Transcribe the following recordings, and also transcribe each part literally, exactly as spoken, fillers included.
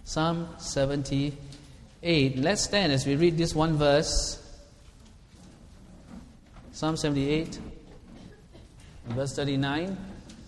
Psalm seventy-eight. Let's stand as we read this one verse. Psalm seventy-eight, verse thirty-nine.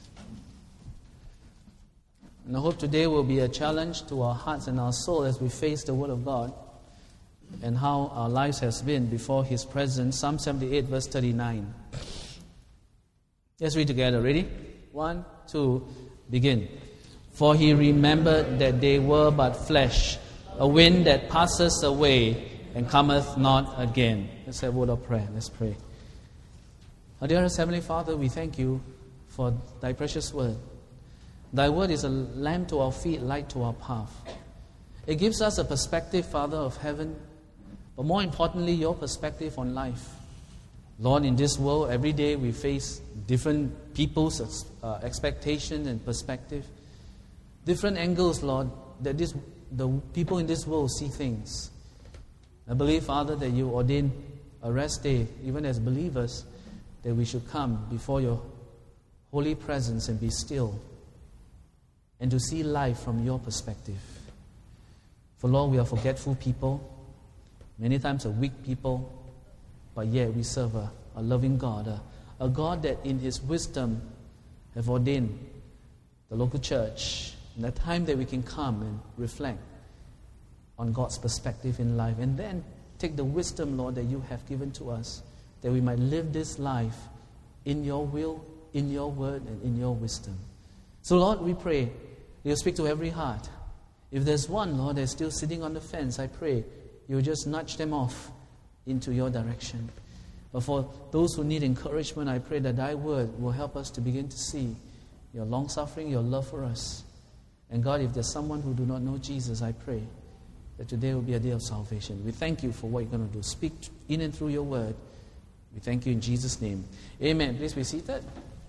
And I hope today will be a challenge to our hearts and our soul as we face the Word of God and how our lives has been before His presence. Psalm seventy-eight, verse thirty-nine. Let's read together. Ready? One, two, begin. For He remembered that they were but flesh, a wind that passes away and cometh not again. Let's have a word of prayer. Let's pray. Our dearest Heavenly Father, we thank You for Thy precious Word. Thy Word is a lamp to our feet, light to our path. It gives us a perspective, Father, of heaven, but more importantly, Your perspective on life. Lord, in this world, every day we face different people's uh, expectation and perspective, different angles, Lord, that this, the people in this world see things. I believe, Father, that You ordain a rest day, even as believers, that we should come before Your holy presence and be still, and to see life from Your perspective. For Lord, we are forgetful people, many times a weak people, but yet we serve a, a loving God, a, a God that in His wisdom have ordained the local church, and the time that we can come and reflect on God's perspective in life, and then take the wisdom, Lord, that You have given to us, that we might live this life in Your will, in Your word, and in Your wisdom. So Lord, we pray You speak to every heart. If there's one, Lord, that's still sitting on the fence, I pray You just nudge them off into Your direction. But for those who need encouragement, I pray that Thy word will help us to begin to see Your long-suffering, Your love for us. And God, if there's someone who do not know Jesus, I pray that today will be a day of salvation. We thank You for what You're going to do. Speak in and through Your word. We thank You in Jesus' name. Amen. Please be seated.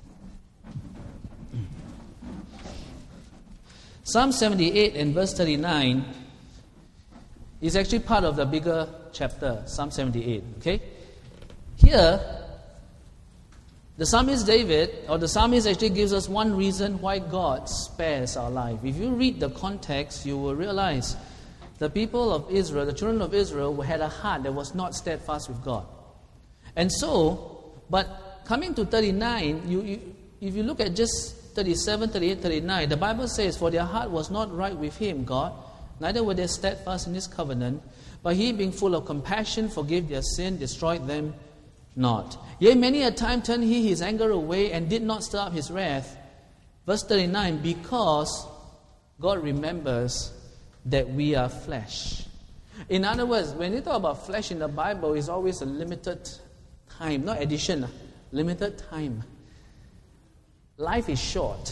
Psalm seventy-eight and verse thirty-nine is actually part of the bigger chapter, Psalm seventy-eight. Okay? Here, the psalmist David, or the psalmist actually gives us one reason why God spares our life. If you read the context, you will realize the people of Israel, the children of Israel, had a heart that was not steadfast with God. And so, but coming to thirty-nine, you, you if you look at just thirty-seven, thirty-eight, thirty-nine, the Bible says, for their heart was not right with Him, God, neither were they steadfast in His covenant, but He, being full of compassion, forgave their sin, destroyed them not. Yea, many a time turned He His anger away, and did not stir up His wrath. Verse thirty-nine, because God remembers that we are flesh. In other words, when you talk about flesh in the Bible, it's always a limited time, not addition, limited time. Life is short.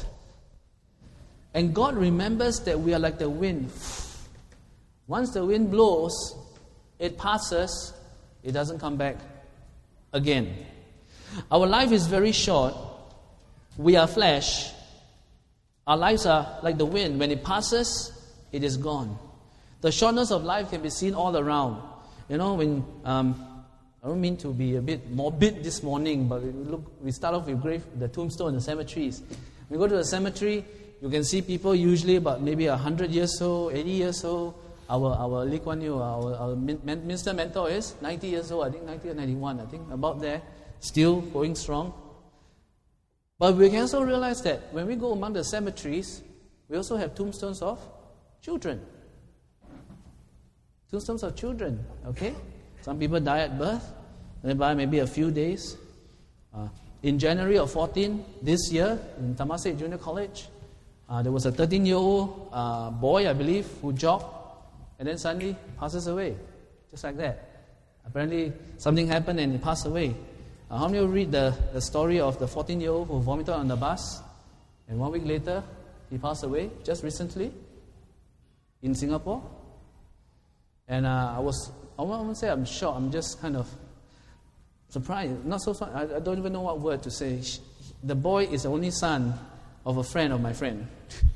And God remembers that we are like the wind. Once the wind blows, it passes, it doesn't come back again. Our life is very short. We are flesh. Our lives are like the wind. When it passes, it is gone. The shortness of life can be seen all around. You know, when um, I don't mean to be a bit morbid this morning, but we look. We start off with grave, the tombstone, the cemeteries. We go to the cemetery, you can see people usually about maybe a hundred years old, eighty years old. Our our Lee Kuan Yew, our, our minister mentor is ninety years old. I think ninety or ninety-one. I think about there, still going strong. But we can also realize that when we go among the cemeteries, we also have tombstones of children. Tombstones of children. Okay. Some people die at birth, and by maybe a few days. Uh, in January of fourteen, this year, in Temasek Junior College, uh, there was a thirteen-year-old uh, boy, I believe, who jogged, and then suddenly passes away, just like that. Apparently, something happened and he passed away. Uh, how many of you read the, the story of the fourteen-year-old who vomited on the bus, and one week later, he passed away, just recently, in Singapore? And uh, I was... I won't say I'm shocked, I'm just kind of surprised. Not so I, I don't even know what word to say. The boy is the only son of a friend of my friend.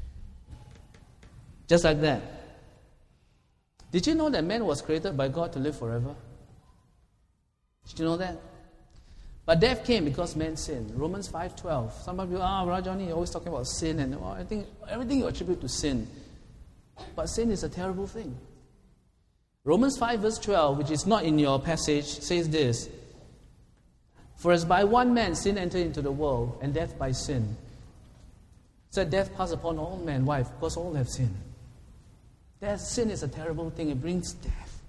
Just like that. Did you know that man was created by God to live forever? Did you know that? But death came because man sinned. Romans five twelve. Some of you, ah, Rajani, you're always talking about sin, and oh, I think everything you attribute to sin. But sin is a terrible thing. Romans five verse twelve, which is not in your passage, says this. For as by one man sin entered into the world, and death by sin. So death passed upon all men. Why? Because all have sinned. Death, sin is a terrible thing. It brings death.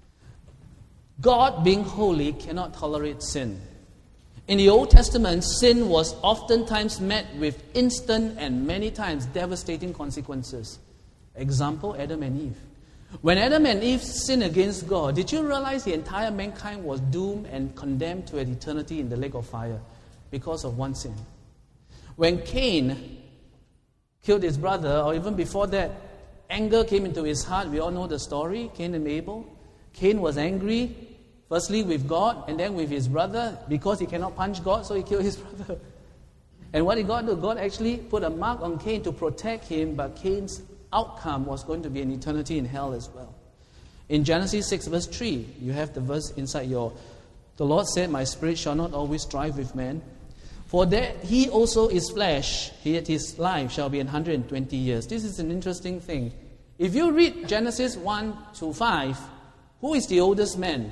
God, being holy, cannot tolerate sin. In the Old Testament, sin was oftentimes met with instant and many times devastating consequences. Example, Adam and Eve. When Adam and Eve sinned against God, did you realize the entire mankind was doomed and condemned to an eternity in the lake of fire because of one sin? When Cain killed his brother, or even before that, anger came into his heart. We all know the story, Cain and Abel. Cain was angry, firstly with God, and then with his brother, because he cannot punch God, so he killed his brother. And what did God do? God actually put a mark on Cain to protect him, but Cain's outcome was going to be an eternity in hell as well. In Genesis six verse three, you have the verse inside your, the Lord said, my spirit shall not always strive with man, for that he also is flesh, yet his life shall be one hundred twenty years. This is an interesting thing. If you read Genesis one to five, who is the oldest man?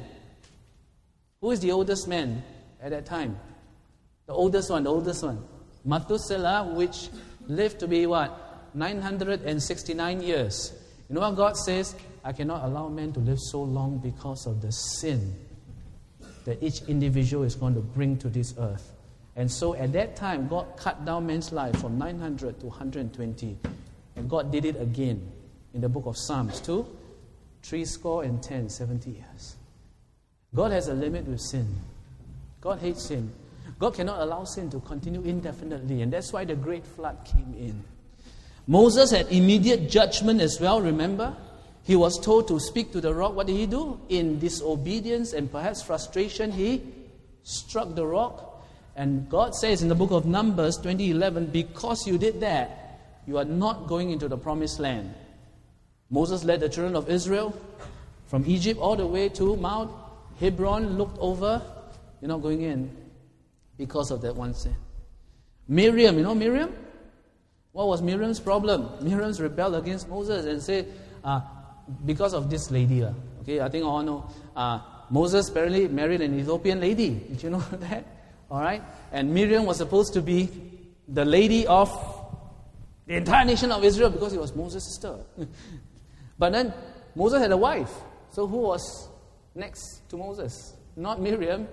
Who is the oldest man at that time? The oldest one, the oldest one. Methuselah, which lived to be what? nine hundred sixty-nine years. You know what God says? I cannot allow men to live so long because of the sin that each individual is going to bring to this earth. And so at that time, God cut down man's life from nine hundred to one hundred twenty. And God did it again in the book of Psalms too. Three score and ten, seventy years. God has a limit with sin. God hates sin. God cannot allow sin to continue indefinitely. And that's why the great flood came in. Moses had immediate judgment as well, remember? He was told to speak to the rock. What did he do? In disobedience and perhaps frustration, he struck the rock. And God says in the book of Numbers twenty eleven, because you did that, you are not going into the promised land. Moses led the children of Israel from Egypt all the way to Mount Hebron, looked over, you're not going in because of that one sin. Miriam, you know Miriam? What was Miriam's problem? Miriam's rebelled against Moses and said, uh, because of this lady, uh, okay, I think all know, uh, Moses apparently married an Ethiopian lady. Did you know that? All right? And Miriam was supposed to be the lady of the entire nation of Israel because he was Moses' sister. But then Moses had a wife. So who was next to Moses? Not Miriam,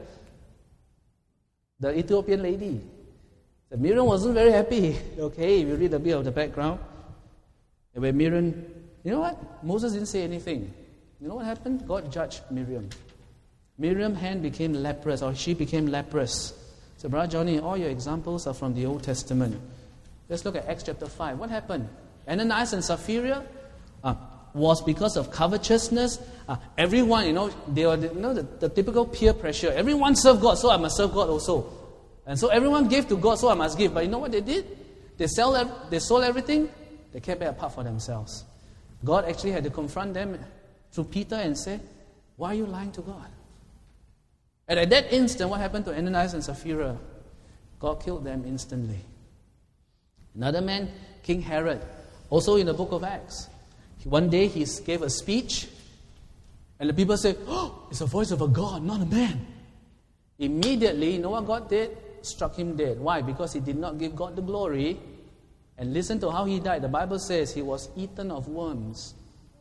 the Ethiopian lady. So Miriam wasn't very happy. Okay, if you read a bit of the background. And when Miriam, you know what? Moses didn't say anything. You know what happened? God judged Miriam. Miriam's hand became leprous, or she became leprous. So, Brother Johnny, all your examples are from the Old Testament. Let's look at Acts chapter five. What happened? Ananias and Sapphira uh, was because of covetousness. Uh, everyone, you know, they were, you know, the, the typical peer pressure. Everyone served God, so I must serve God also. And so everyone gave to God, so I must give. But you know what they did? They sell, they sold everything. They kept it apart for themselves. God actually had to confront them through Peter and say, why are you lying to God? And at that instant, what happened to Ananias and Sapphira? God killed them instantly. Another man, King Herod, also in the book of Acts. One day he gave a speech, and the people said, oh, it's the voice of a God, not a man. Immediately, you know what God did? Struck him dead. Why? Because he did not give God the glory. And listen to how he died. The Bible says he was eaten of worms.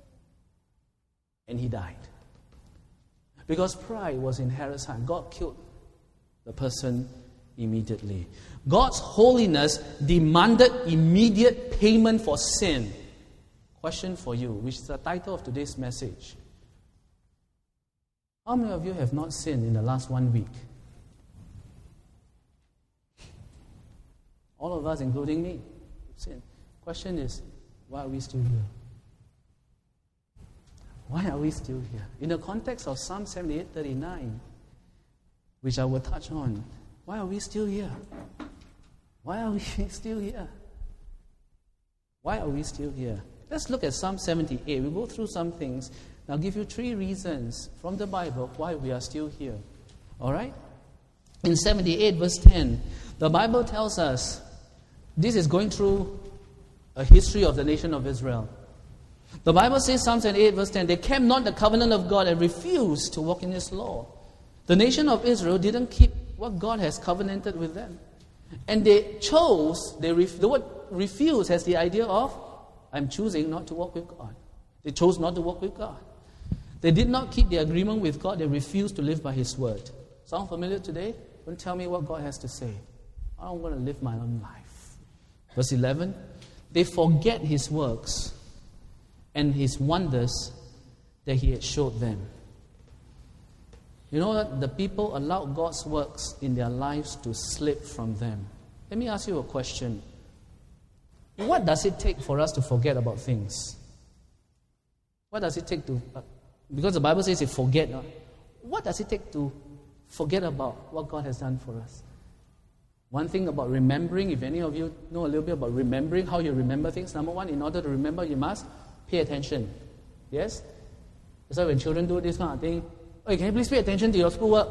And he died. Because pride was in Herod's heart. God killed the person immediately. God's holiness demanded immediate payment for sin. Question for you, which is the title of today's message. How many of you have not sinned in the last one week? All of us, including me, sin. Question is, why are we still here? Why are we still here? In the context of Psalm seventy-eight thirty-nine, which I will touch on, why are we still here? Why are we still here? Why are we still here? Let's look at Psalm seventy-eight. We'll go through some things. I'll give you three reasons from the Bible why we are still here. All right? In seventy-eight verse ten, the Bible tells us, this is going through a history of the nation of Israel. The Bible says, Psalm seventy-eight verse ten, they kept not the covenant of God and refused to walk in His law. The nation of Israel didn't keep what God has covenanted with them. And they chose, they ref, the word refuse has the idea of, I'm choosing not to walk with God. They chose not to walk with God. They did not keep the agreement with God. They refused to live by His word. Sound familiar today? Don't tell me what God has to say. I don't want to live my own life. Verse eleven, they forget His works and His wonders that He had showed them. You know that the people allowed God's works in their lives to slip from them. Let me ask you a question. What does it take for us to forget about things? What does it take to... Uh, because the Bible says you forget. Uh, what does it take to forget about what God has done for us? One thing about remembering, if any of you know a little bit about remembering, how you remember things. Number one, in order to remember, you must pay attention. Yes? That's why when children do this kind of thing, hey, can you please pay attention to your schoolwork?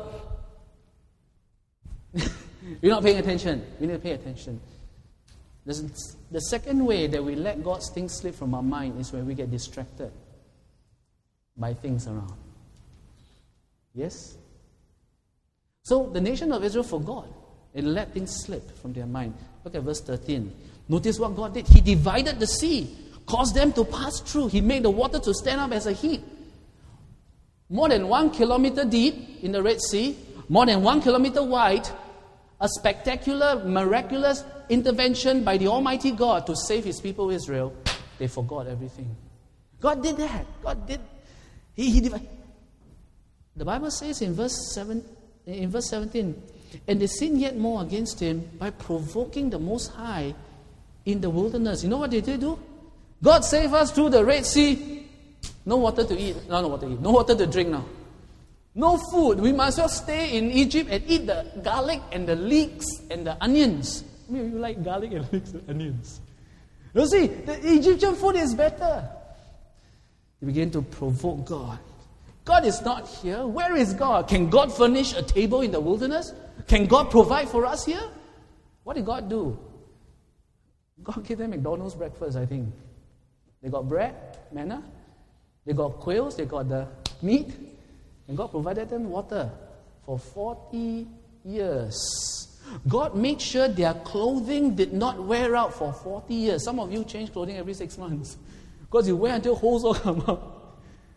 You're not paying attention. We need to pay attention. This, the second way that we let God's things slip from our mind is when we get distracted by things around. Yes? So the nation of Israel forgot. It let things slip from their mind. Look at verse thirteen. Notice what God did. He divided the sea, caused them to pass through. He made the water to stand up as a heap. More than one kilometer deep in the Red Sea, more than one kilometer wide, a spectacular, miraculous intervention by the Almighty God to save His people Israel. They forgot everything. God did that. God did. He, he divided. The Bible says in verse seven, in verse seventeen, and they sinned yet more against Him by provoking the Most High in the wilderness. You know what they did do? God save us through the Red Sea. No water to eat. No, no water to eat. No water to drink now. No food. We must well stay in Egypt and eat the garlic and the leeks and the onions. I mean, you like garlic and leeks and onions. You see, the Egyptian food is better. They begin to provoke God. God is not here. Where is God? Can God furnish a table in the wilderness? Can God provide for us here? What did God do? God gave them McDonald's breakfast, I think. They got bread, manna. They got quails. They got the meat. And God provided them water for forty years. God made sure their clothing did not wear out for forty years. Some of you change clothing every six months. Because you wear until holes all come out.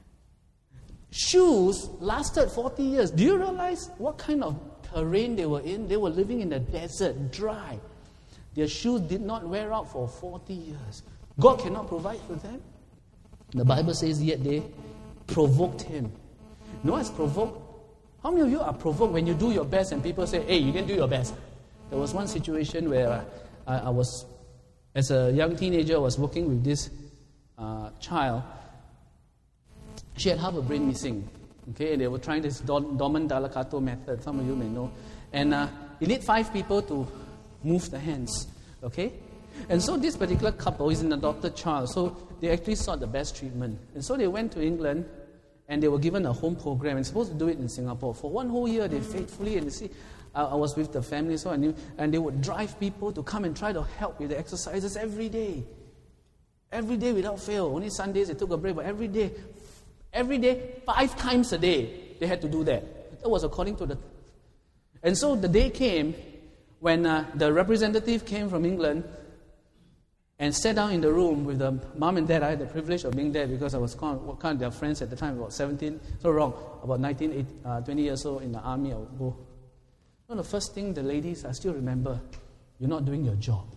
Shoes lasted forty years. Do you realize what kind of terrain they were in? They were living in the desert, dry. Their shoes did not wear out for forty years. God cannot provide for them. The Bible says, yet they provoked Him. You know what's provoked? How many of you are provoked when you do your best and people say, hey, you can do your best? There was one situation where I, I was, as a young teenager, I was working with this uh, child. She had half a brain missing. Okay, and they were trying this Dorman-Dallakato method. Some of you may know. And uh, you need five people to move the hands. Okay? And so this particular couple is an adopted child. So they actually sought the best treatment. And so they went to England and they were given a home program and supposed to do it in Singapore. For one whole year, they faithfully, and you see, I, I was with the family, so I knew, and they would drive people to come and try to help with the exercises every day. Every day without fail. Only Sundays they took a break, but every day, every day, five times a day, they had to do that. That was according to the... And so the day came when uh, the representative came from England and sat down in the room with the mom and dad. I had the privilege of being there because I was kind of, kind of their friends at the time, about seventeen, so wrong, about nineteen, eighteen, uh, twenty years old in the army. I would go. One of the first thing the ladies, I still remember, you're not doing your job.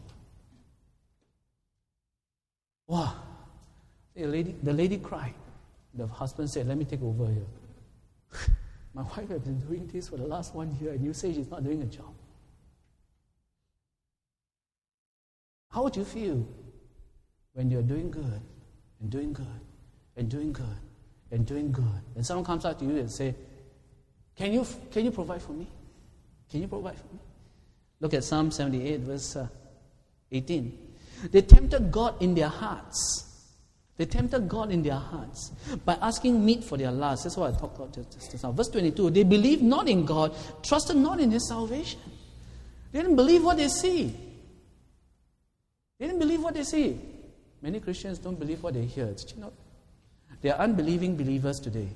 Wow. The lady, the lady cried. The husband said, let me take over here. My wife has been doing this for the last one year and you say she's not doing a job. How would you feel when you're doing good and doing good and doing good and doing good and someone comes up to you and say, can you can you provide for me? Can you provide for me? Look at Psalm seventy-eight, verse uh, eighteen. They tempted God in their hearts. They tempted God in their hearts by asking meat for their lust. That's what I talked about just, just now. Verse twenty-two, they believed not in God, trusted not in His salvation. They didn't believe what they see. They didn't believe what they see. Many Christians don't believe what they hear. Did you know? They are unbelieving believers today.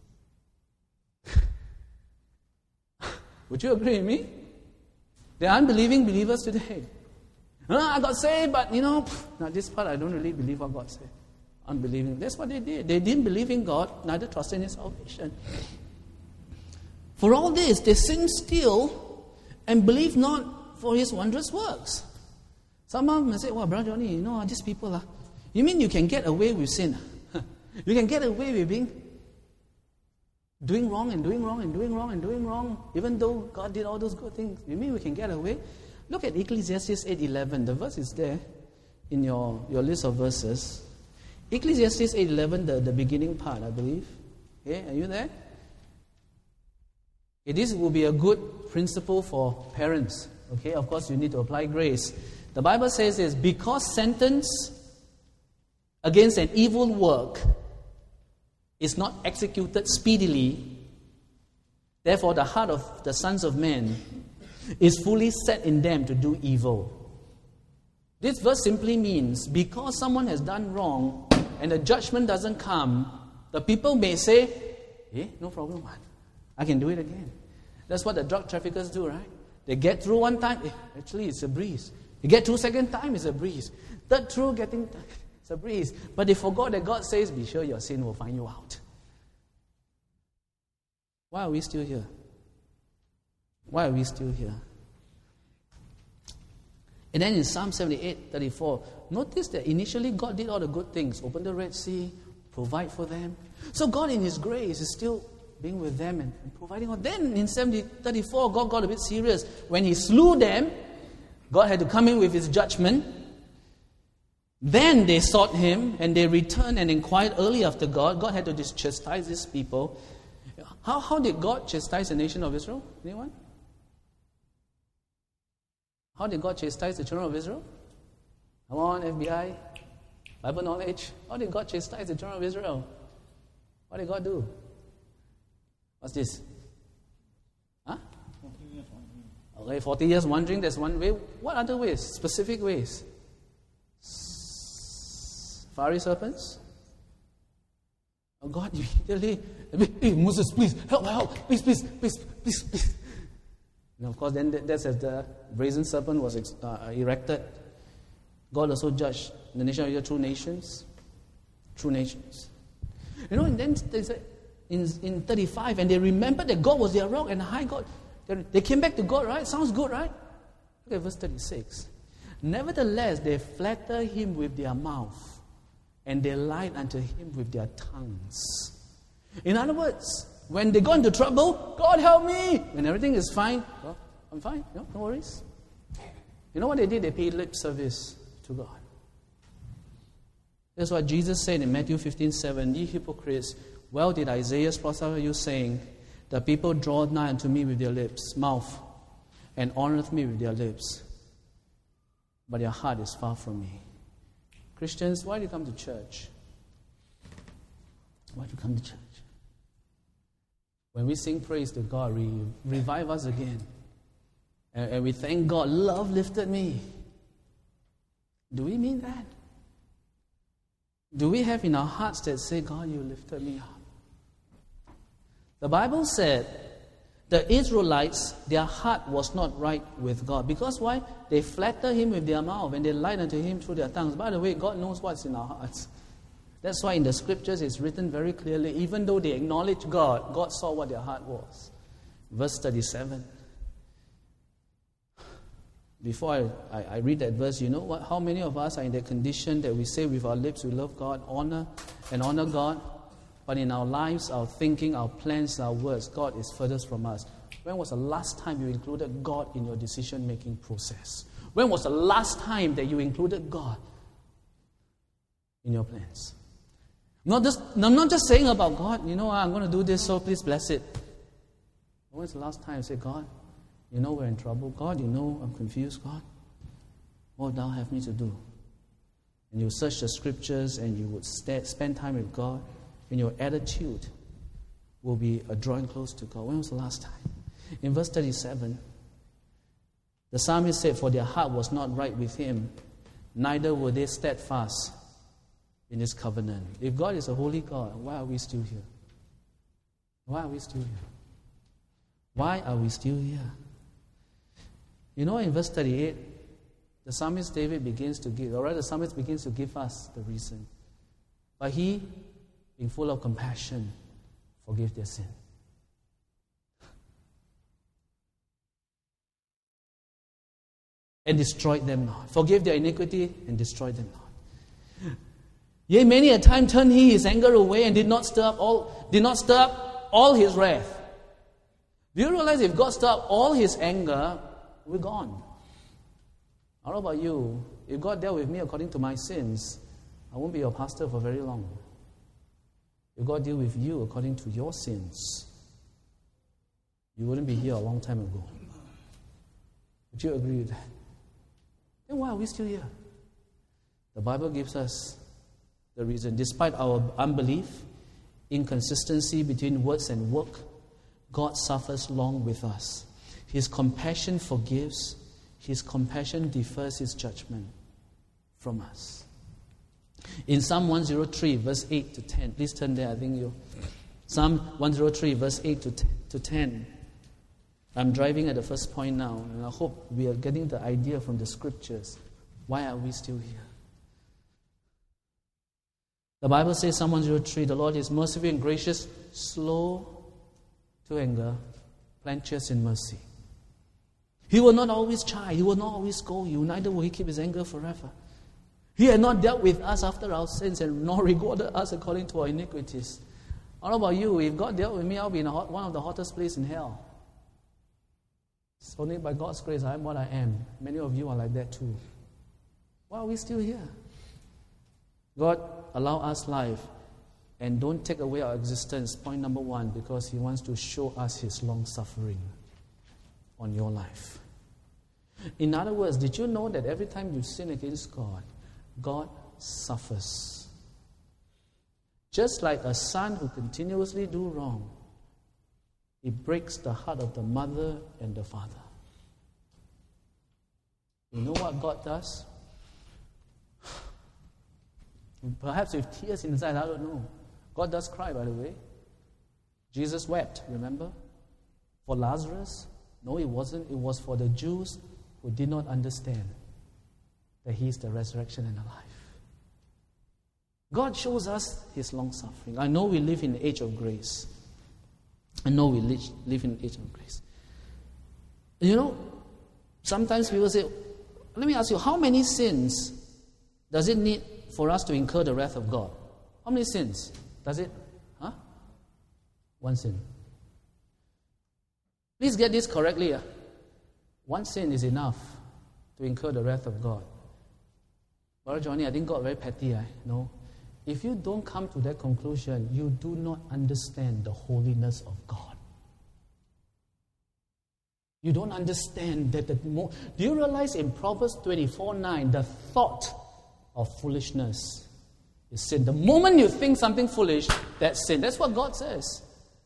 Would you agree with me? They are unbelieving believers today. Oh, I got saved, but you know, now this part I don't really believe what God said. Unbelieving. That's what they did. They didn't believe in God, neither trusted in His salvation. For all this, they sin still and believe not for His wondrous works. Some of them may say, well, Brother Johnny, you know, these people, uh, you mean you can get away with sin? You can get away with being doing wrong and doing wrong and doing wrong and doing wrong, even though God did all those good things. You mean we can get away? Look at Ecclesiastes eight eleven. The verse is there in your, your list of verses. Ecclesiastes eight eleven, the, the beginning part, I believe. Okay, are you there? Okay, this will be a good principle for parents. Okay, of course you need to apply grace. The Bible says is, because sentence against an evil work is not executed speedily, therefore the heart of the sons of men is fully set in them to do evil. This verse simply means, because someone has done wrong and the judgment doesn't come, the people may say, eh, no problem, man. I can do it again. That's what the drug traffickers do, right? They get through one time, eh, actually it's a breeze. They get through second time, it's a breeze. Third through, getting, it's a breeze. But they forgot that God says, be sure your sin will find you out. Why are we still here? Why are we still here? And then in Psalm seventy-eight thirty-four, notice that initially God did all the good things. Open the Red Sea, provide for them. So God in His grace is still being with them and, and providing. Then in seventy thirty-four, God got a bit serious. When He slew them, God had to come in with His judgment. Then they sought Him and they returned and inquired early after God. God had to just chastise His people. How, how did God chastise the nation of Israel? Anyone? How did God chastise the children of Israel? Come on, F B I, Bible knowledge. How did God chastise the children of Israel? What did God do? What's this? Huh? Okay, forty years wandering, there's one way. What other ways? Specific ways? Fiery serpents? Oh God, immediately, hey, Moses, please, help, help, please, please, please, please, please. And of course, then that's as the brazen serpent was uh, erected. God also judged the nation of Israel through nations. True nations. You know, and then they said, in, in thirty-five, and they remembered that God was their rock and high God. They came back to God, right? Sounds good, right? Look at verse thirty-six. Nevertheless, they flatter Him with their mouth, and they lied unto Him with their tongues. In other words, when they got into trouble, God help me. When everything is fine, well, I'm fine, no, no worries. You know what they did? They paid lip service to God. That's what Jesus said in Matthew fifteen seven, ye hypocrites, well did Isaiah prophesy you, saying, the people draw nigh unto me with their lips, mouth, and honoreth me with their lips, but their heart is far from me. Christians, why do you come to church? Why do you come to church? When we sing praise to God, we revive us again. And, and we thank God, love lifted me. Do we mean that? Do we have in our hearts that say, God, you lifted me up? The Bible said the Israelites, their heart was not right with God. Because why? They flatter Him with their mouth and they lied unto Him through their tongues. By the way, God knows what's in our hearts. That's why in the scriptures it's written very clearly, even though they acknowledged God, God saw what their heart was. Verse thirty-seven. Before I, I, I read that verse, you know what? How many of us are in that condition that we say with our lips we love God, honor and honor God, but in our lives, our thinking, our plans, our words, God is furthest from us. When was the last time you included God in your decision-making process? When was the last time that you included God in your plans? Not just, I'm not just saying about God, you know, I'm going to do this, so please bless it. When was the last time you say, God, you know we're in trouble. God, you know I'm confused. God, what thou have me to do? And you search the scriptures and you would st- spend time with God, and your attitude will be a drawing close to God. When was the last time? In verse thirty-seven, the psalmist said, for their heart was not right with Him, neither were they steadfast in His covenant. If God is a holy God, why are we still here? Why are we still here? Why are we still here? You know, in verse thirty-eight, the psalmist David begins to give, or rather the psalmist begins to give us the reason. But he, being full of compassion, forgave their sin. And destroyed them not. Forgave their iniquity and destroyed them not. Yea, many a time turned he his anger away and did not stir up all did not stir up all his wrath. Do you realize if God stirred up all his anger, we're gone? How about you? If God dealt with me according to my sins, I won't be your pastor for very long. If God deal with you according to your sins, you wouldn't be here a long time ago. Would you agree with that? Then why are we still here? The Bible gives us the reason. Despite our unbelief, inconsistency between words and work, God suffers long with us. His compassion forgives. His compassion defers His judgment from us. In Psalm one oh three, verse eight to ten, please turn there, I think you. Psalm one oh three, verse eight to ten. I'm driving at the first point now, and I hope we are getting the idea from the scriptures. Why are we still here? The Bible says, Psalm one oh three, the Lord is merciful and gracious, slow to anger, plenteous in mercy. He will not always chide, He will not always scold you, neither will He keep His anger forever. He had not dealt with us after our sins, and nor rewarded us according to our iniquities. How about you? If God dealt with me, I'll be in a hot, one of the hottest places in hell. It's only by God's grace I am what I am. Many of you are like that too. Why are we still here? God, allow us life and don't take away our existence, point number one, because He wants to show us His long suffering on your life. In other words, did you know that every time you sin against God, God suffers? Just like a son who continuously do wrong, it breaks the heart of the mother and the father. You know what God does? Perhaps with tears inside, I don't know. God does cry, by the way. Jesus wept, remember? For Lazarus? No, it wasn't. It was for the Jews who did not understand that He is the resurrection and the life. God shows us His long suffering. I know we live in the age of grace. I know we live in the age of grace. You know, sometimes people say, let me ask you, how many sins does it need for us to incur the wrath of God? How many sins does it? Huh? One sin. Please get this correctly. Uh. One sin is enough to incur the wrath of God. Brother Johnny, I think God very petty. Eh? No. If you don't come to that conclusion, you do not understand the holiness of God. You don't understand that the mo- do you realize in Proverbs twenty-four nine, the thought of foolishness is sin. The moment you think something foolish, that's sin. That's what God says.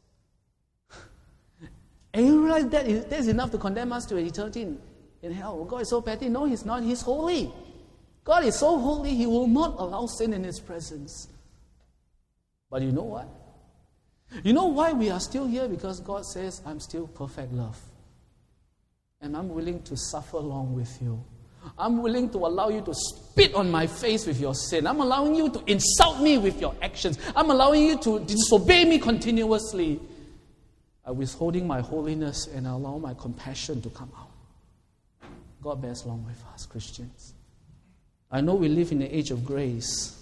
And you realize that is, that's enough to condemn us to eternity in, in hell. Well, God is so petty. No, He's not. He's holy. God is so holy, He will not allow sin in His presence. But you know what? You know why we are still here? Because God says, I'm still perfect love. And I'm willing to suffer along with you. I'm willing to allow you to spit on my face with your sin. I'm allowing you to insult me with your actions. I'm allowing you to disobey me continuously. I'm withholding my holiness and I allow my compassion to come out. God bears long with us, Christians. I know we live in the age of grace.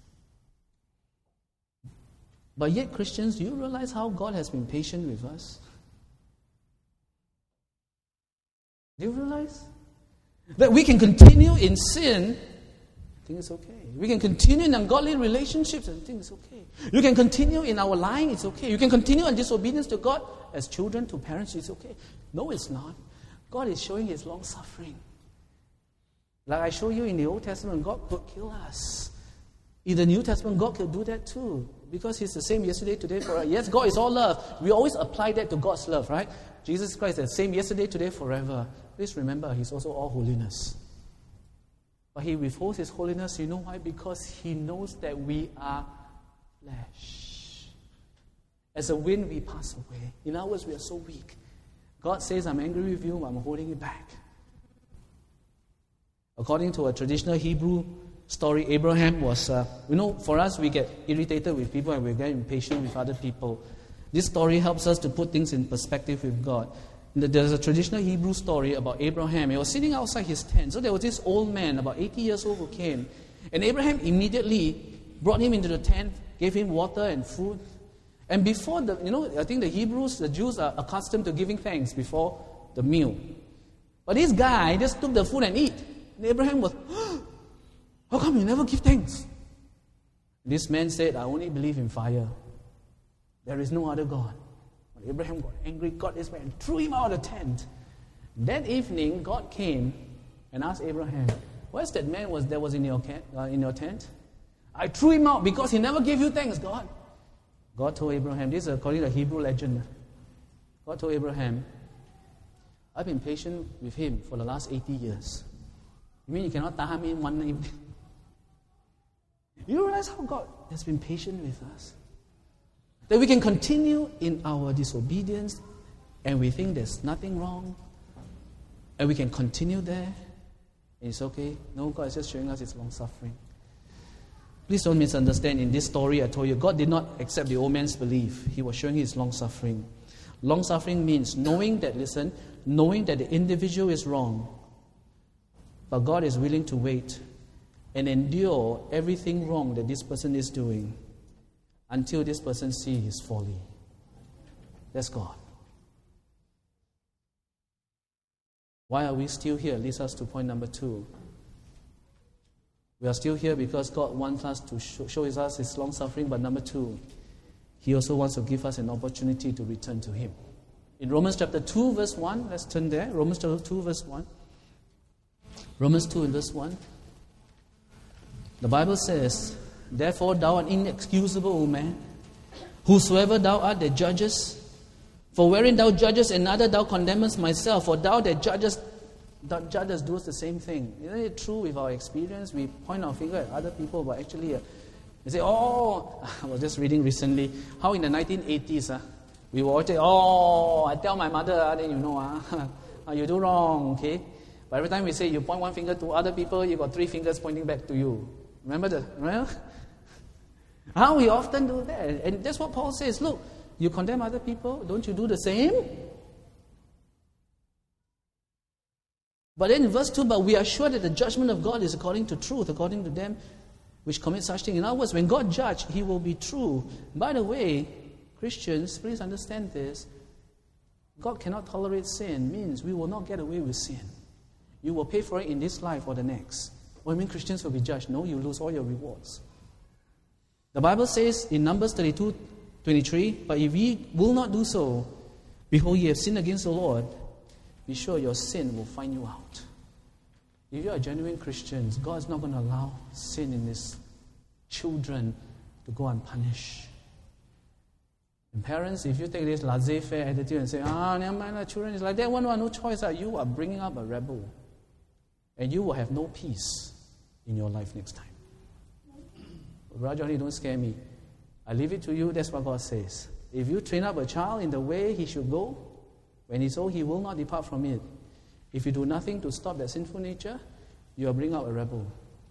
But yet, Christians, do you realize how God has been patient with us? Do you realize? That we can continue in sin, I think it's okay. We can continue in ungodly relationships, I think it's okay. You can continue in our lying, it's okay. You can continue in disobedience to God as children to parents, it's okay. No, it's not. God is showing His long suffering. Like I show you in the Old Testament, God could kill us. In the New Testament, God could do that too. Because He's the same yesterday, today, forever. Yes, God is all love. We always apply that to God's love, right? Jesus Christ is the same yesterday, today, forever. Please remember, He's also all holiness. But he withholds his holiness. You know why? Because he knows that we are flesh. As a wind, we pass away. In other words, we are so weak. God says, I'm angry with you, I'm holding it back. According to a traditional Hebrew story, Abraham was, uh, you know, for us, we get irritated with people and we get impatient with other people. This story helps us to put things in perspective with God. There's a traditional Hebrew story about Abraham. He was sitting outside his tent. So there was this old man, about eighty years old, who came. And Abraham immediately brought him into the tent, gave him water and food. And before the, you know, I think the Hebrews, the Jews are accustomed to giving thanks before the meal. But this guy just took the food and eat. And Abraham was, oh, how come you never give thanks? This man said, I only believe in fire. There is no other God. When Abraham got angry, got this man and threw him out of the tent. That evening, God came and asked Abraham, where's that man was that was in your, uh, in your tent? I threw him out because he never gave you thanks, God. God told Abraham, this is according to the Hebrew legend. God told Abraham, I've been patient with him for the last eighty years. You mean you cannot tahan me in one evening? You realize how God has been patient with us? That we can continue in our disobedience and we think there's nothing wrong and we can continue there and it's okay. No, God is just showing us His long suffering. Please don't misunderstand. In this story I told you, God did not accept the old man's belief. He was showing His long suffering. Long suffering means knowing that, listen, knowing that the individual is wrong, but God is willing to wait and endure everything wrong that this person is doing until this person sees his folly. That's God. Why are we still here? Leads us to point number two. We are still here because God wants us to show, show us His long suffering, but number two, He also wants to give us an opportunity to return to Him. In Romans chapter two, verse one, let's turn there. Romans chapter two, verse one. Romans two and verse one. The Bible says, therefore thou art inexcusable, O man, whosoever thou art that judges, for wherein thou judgest another, thou condemnest myself, for thou that judgest, that judges does the same thing. Isn't it true with our experience? We point our finger at other people, but actually, uh, we say, oh, I was just reading recently, how in the nineteen eighties, uh, we were always say, oh, I tell my mother, uh, then you know, uh, you do wrong, okay? But every time we say you point one finger to other people, you got three fingers pointing back to you. Remember that? Remember? How we often do that. And that's what Paul says. Look, you condemn other people, don't you do the same? But then in verse two, but we are sure that the judgment of God is according to truth, according to them which commit such things. In other words, when God judges, He will be true. By the way, Christians, please understand this. God cannot tolerate sin. Means we will not get away with sin. You will pay for it in this life or the next. What do you mean Christians will be judged? No, you lose all your rewards. The Bible says in Numbers thirty-two twenty-three, but if ye will not do so, behold, ye have sinned against the Lord, be sure your sin will find you out. If you are genuine Christians, God is not going to allow sin in His children to go unpunished. And parents, if you take this laissez-faire attitude and say, ah, never mind, the children is like that, one, one, no choice, you are bringing up a rebel. And you will have no peace in your life next time. Rajali, don't scare me. I leave it to you, that's what God says. If you train up a child in the way he should go, when he's old, he will not depart from it. If you do nothing to stop that sinful nature, you will bring out a rebel.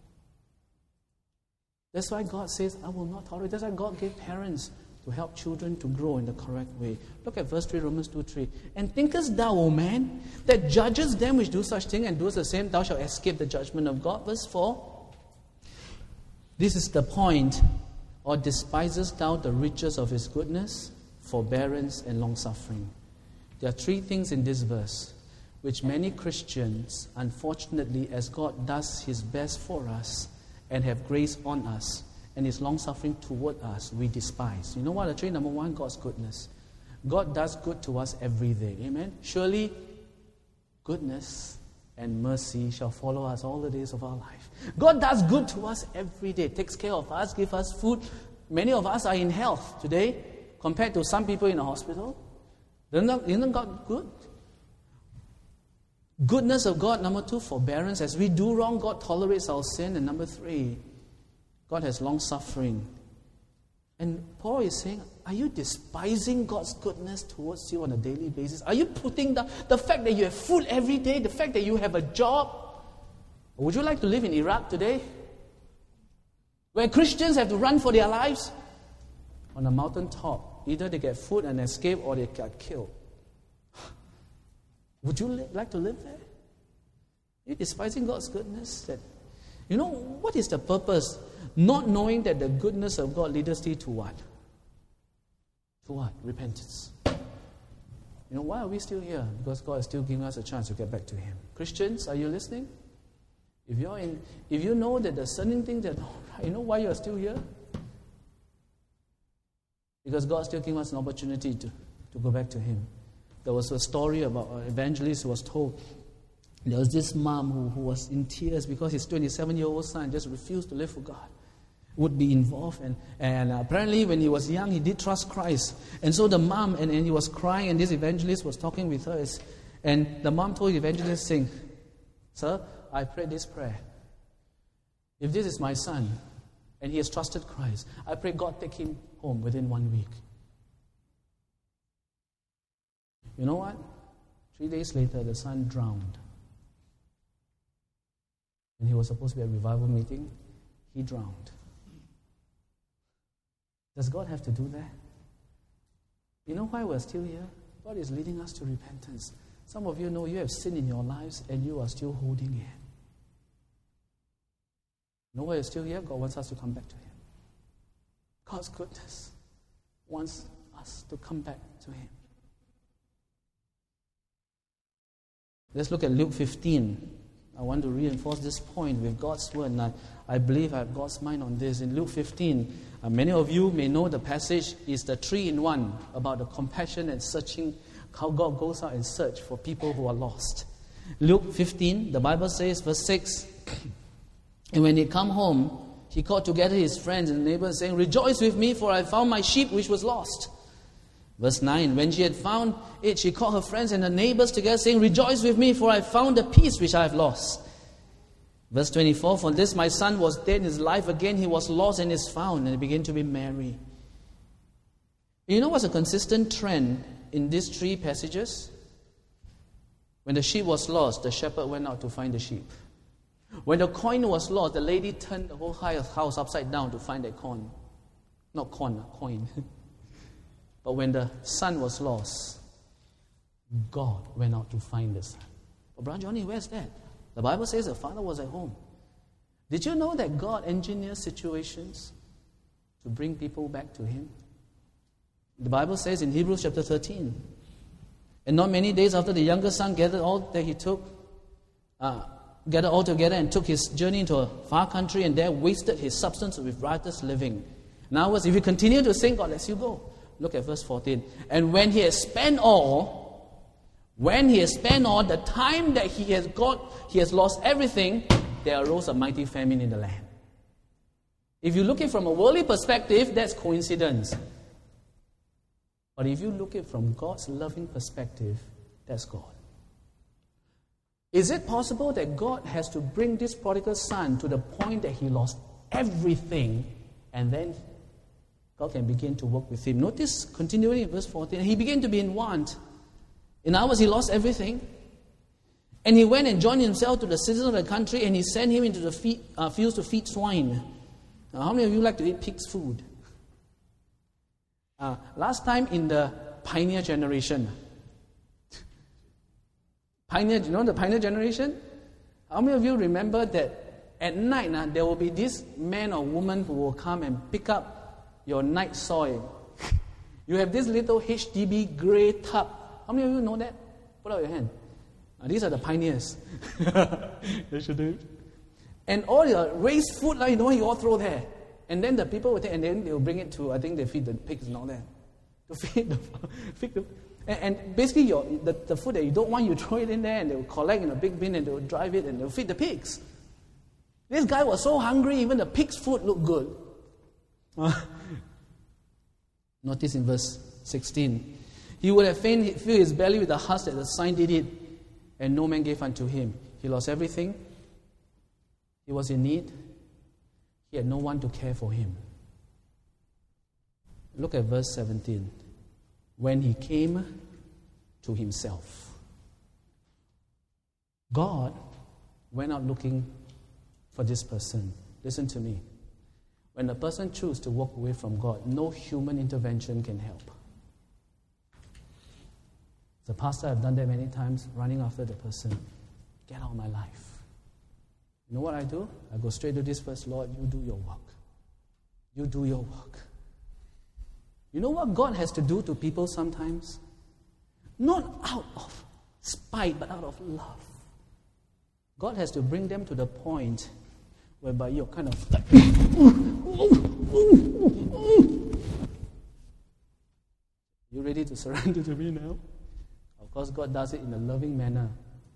That's why God says, I will not tolerate. That's why God gave parents to help children to grow in the correct way. Look at verse three, Romans two three. And thinkest thou, O man, that judges them which do such thing and doest the same, thou shalt escape the judgment of God? Verse four. This is the point. Or despisest thou the riches of His goodness, forbearance, and long-suffering? There are three things in this verse which many Christians, unfortunately, as God does His best for us and have grace on us and His long-suffering toward us, we despise. You know what? The three, number one, God's goodness. God does good to us every day. Amen? Surely, goodness and mercy shall follow us all the days of our life. God does good to us every day. Takes care of us, gives us food. Many of us are in health today compared to some people in the hospital. Isn't God good? Goodness of God, number two, forbearance. As we do wrong, God tolerates our sin. And number three, God has long suffering. And Paul is saying, are you despising God's goodness towards you on a daily basis? Are you putting the, the fact that you have food every day, the fact that you have a job? Or would you like to live in Iraq today, where Christians have to run for their lives? On a mountaintop, either they get food and escape or they get killed. Would you li- like to live there? Are you despising God's goodness? That, you know, what is the purpose? Not knowing that the goodness of God leads us to what? To what? Repentance. You know, why are we still here? Because God is still giving us a chance to get back to Him. Christians, are you listening? If you're in, if you know that there's certain things that, you know why you're still here? Because God is still giving us an opportunity to, to go back to Him. There was a story about an evangelist who was told there was this mom who, who was in tears because his twenty-seven-year-old son just refused to live for God, would be involved. And, and apparently when he was young, he did trust Christ. And so the mom, and, and he was crying, and this evangelist was talking with her. And the mom told the evangelist, saying, "Sir, I prayed this prayer. If this is my son, and he has trusted Christ, I pray God take him home within one week." You know what? Three days later, the son drowned. And he was supposed to be at a revival meeting. He drowned. Does God have to do that? You know why we're still here? God is leading us to repentance. Some of you know you have sin in your lives and you are still holding it. You know why you're still here? God wants us to come back to Him. God's goodness wants us to come back to Him. Let's look at Luke fifteen. I want to reinforce this point with God's word, and I, I believe I have God's mind on this. In Luke fifteen, uh, many of you may know the passage is the three-in-one about the compassion and searching, how God goes out and search for people who are lost. Luke fifteen, the Bible says, verse six, "And when he come home, he called together his friends and neighbors, saying, 'Rejoice with me, for I found my sheep which was lost.' Verse nine, when she had found it, she called her friends and her neighbors together, saying, 'Rejoice with me, for I found the piece which I have lost.' Verse twenty-four, 'For this my son was dead and is alive again. He was lost and is found.' And they began to be merry." You know what's a consistent trend in these three passages? When the sheep was lost, the shepherd went out to find the sheep. When the coin was lost, the lady turned the whole house upside down to find that coin. Not corn, coin. But when the son was lost, God went out to find the son. But Brother Johnny, where's that? The Bible says the father was at home. Did you know that God engineers situations to bring people back to Him? The Bible says in Hebrews chapter thirteen, "And not many days after the younger son gathered all that he took, uh, gathered all together and took his journey into a far country, and there wasted his substance with riotous living." In other words, if you continue to sin, God lets you go. Look at verse fourteen. "And when he has spent all, when he has spent all, the time that he has got, he has lost everything, there arose a mighty famine in the land." If you look at it from a worldly perspective, that's coincidence. But if you look at it from God's loving perspective, that's God. Is it possible that God has to bring this prodigal son to the point that he lost everything, and then God can begin to work with him? Notice, continuing in verse fourteen, he began to be in want. In other words, he lost everything. "And he went and joined himself to the citizens of the country, and he sent him into the feed, uh, fields to feed swine." Now, how many of you like to eat pig's food? Uh, last time in the pioneer generation, pioneer, you know the pioneer generation? How many of you remember that at night uh, there will be this man or woman who will come and pick up your night soil? You have this little H D B grey tub. How many of you know that? Put out your hand. Now, these are the pioneers. They should do it. And all your waste food, like, you know, you all throw there. And then the people will take, and then they will bring it to, I think they feed the pigs and all that. To feed the, feed the and, and basically your the, the food that you don't want, you throw it in there, and they will collect in a big bin, and they will drive it, and they will feed the pigs. This guy was so hungry, even the pig's food looked good. Notice in verse sixteen, "He would have fain filled his belly with the husk that the swine did eat, and no man gave unto him. He lost everything. He was in need. He had no one to care for him. Look at verse seventeen. When he came to himself. God went out looking for this person. Listen to me. When a person chooses to walk away from God, no human intervention can help. As a pastor, I've done that many times, running after the person. Get out of my life. You know what I do? I go straight to this verse, Lord, you do your work. You do your work. You know what God has to do to people sometimes? Not out of spite, but out of love. God has to bring them to the point whereby you're kind of like, you ready to surrender to me now? Of course, God does it in a loving manner.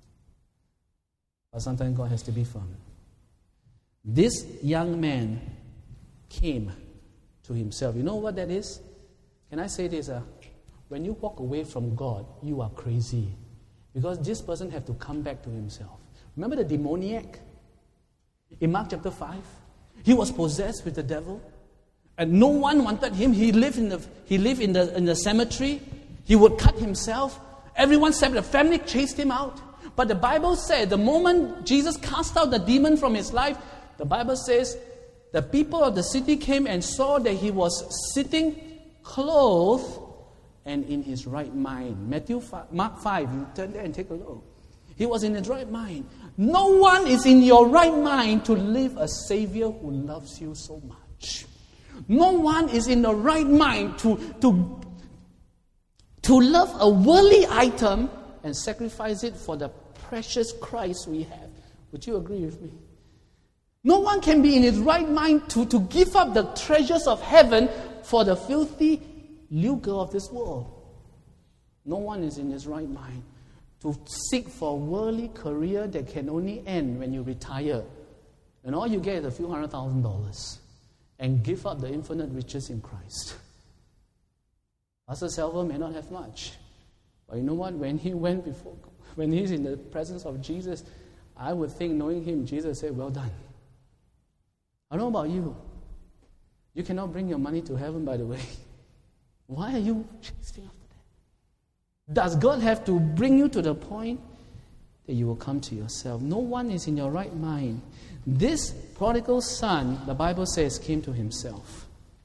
But sometimes God has to be firm. This young man came to himself. You know what that is? Can I say this? Uh, when you walk away from God, you are crazy. Because this person have to come back to himself. Remember the demoniac? In Mark chapter five, he was possessed with the devil. And no one wanted him. He lived in the, he lived in the, in the cemetery. He would cut himself. Everyone said the family chased him out. But the Bible said the moment Jesus cast out the demon from his life, the Bible says the people of the city came and saw that he was sitting clothed and in his right mind. Matthew five, Mark five, you turn there and take a look. He was in his right mind. No one is in your right mind to live a Savior who loves you so much. No one is in the right mind to, to, to love a worldly item and sacrifice it for the precious Christ we have. Would you agree with me? No one can be in his right mind to, to give up the treasures of heaven for the filthy lucre of this world. No one is in his right mind to seek for a worldly career that can only end when you retire. And all you get is a few hundred thousand dollars. And give up the infinite riches in Christ. Pastor Salva may not have much. But you know what? When he went before, when he's in the presence of Jesus, I would think, knowing him, Jesus said, well done. I don't know about you. You cannot bring your money to heaven, by the way. Why are you chasing after that? Does God have to bring you to the point that you will come to yourself? No one is in your right mind. This prodigal son, the Bible says, came to himself.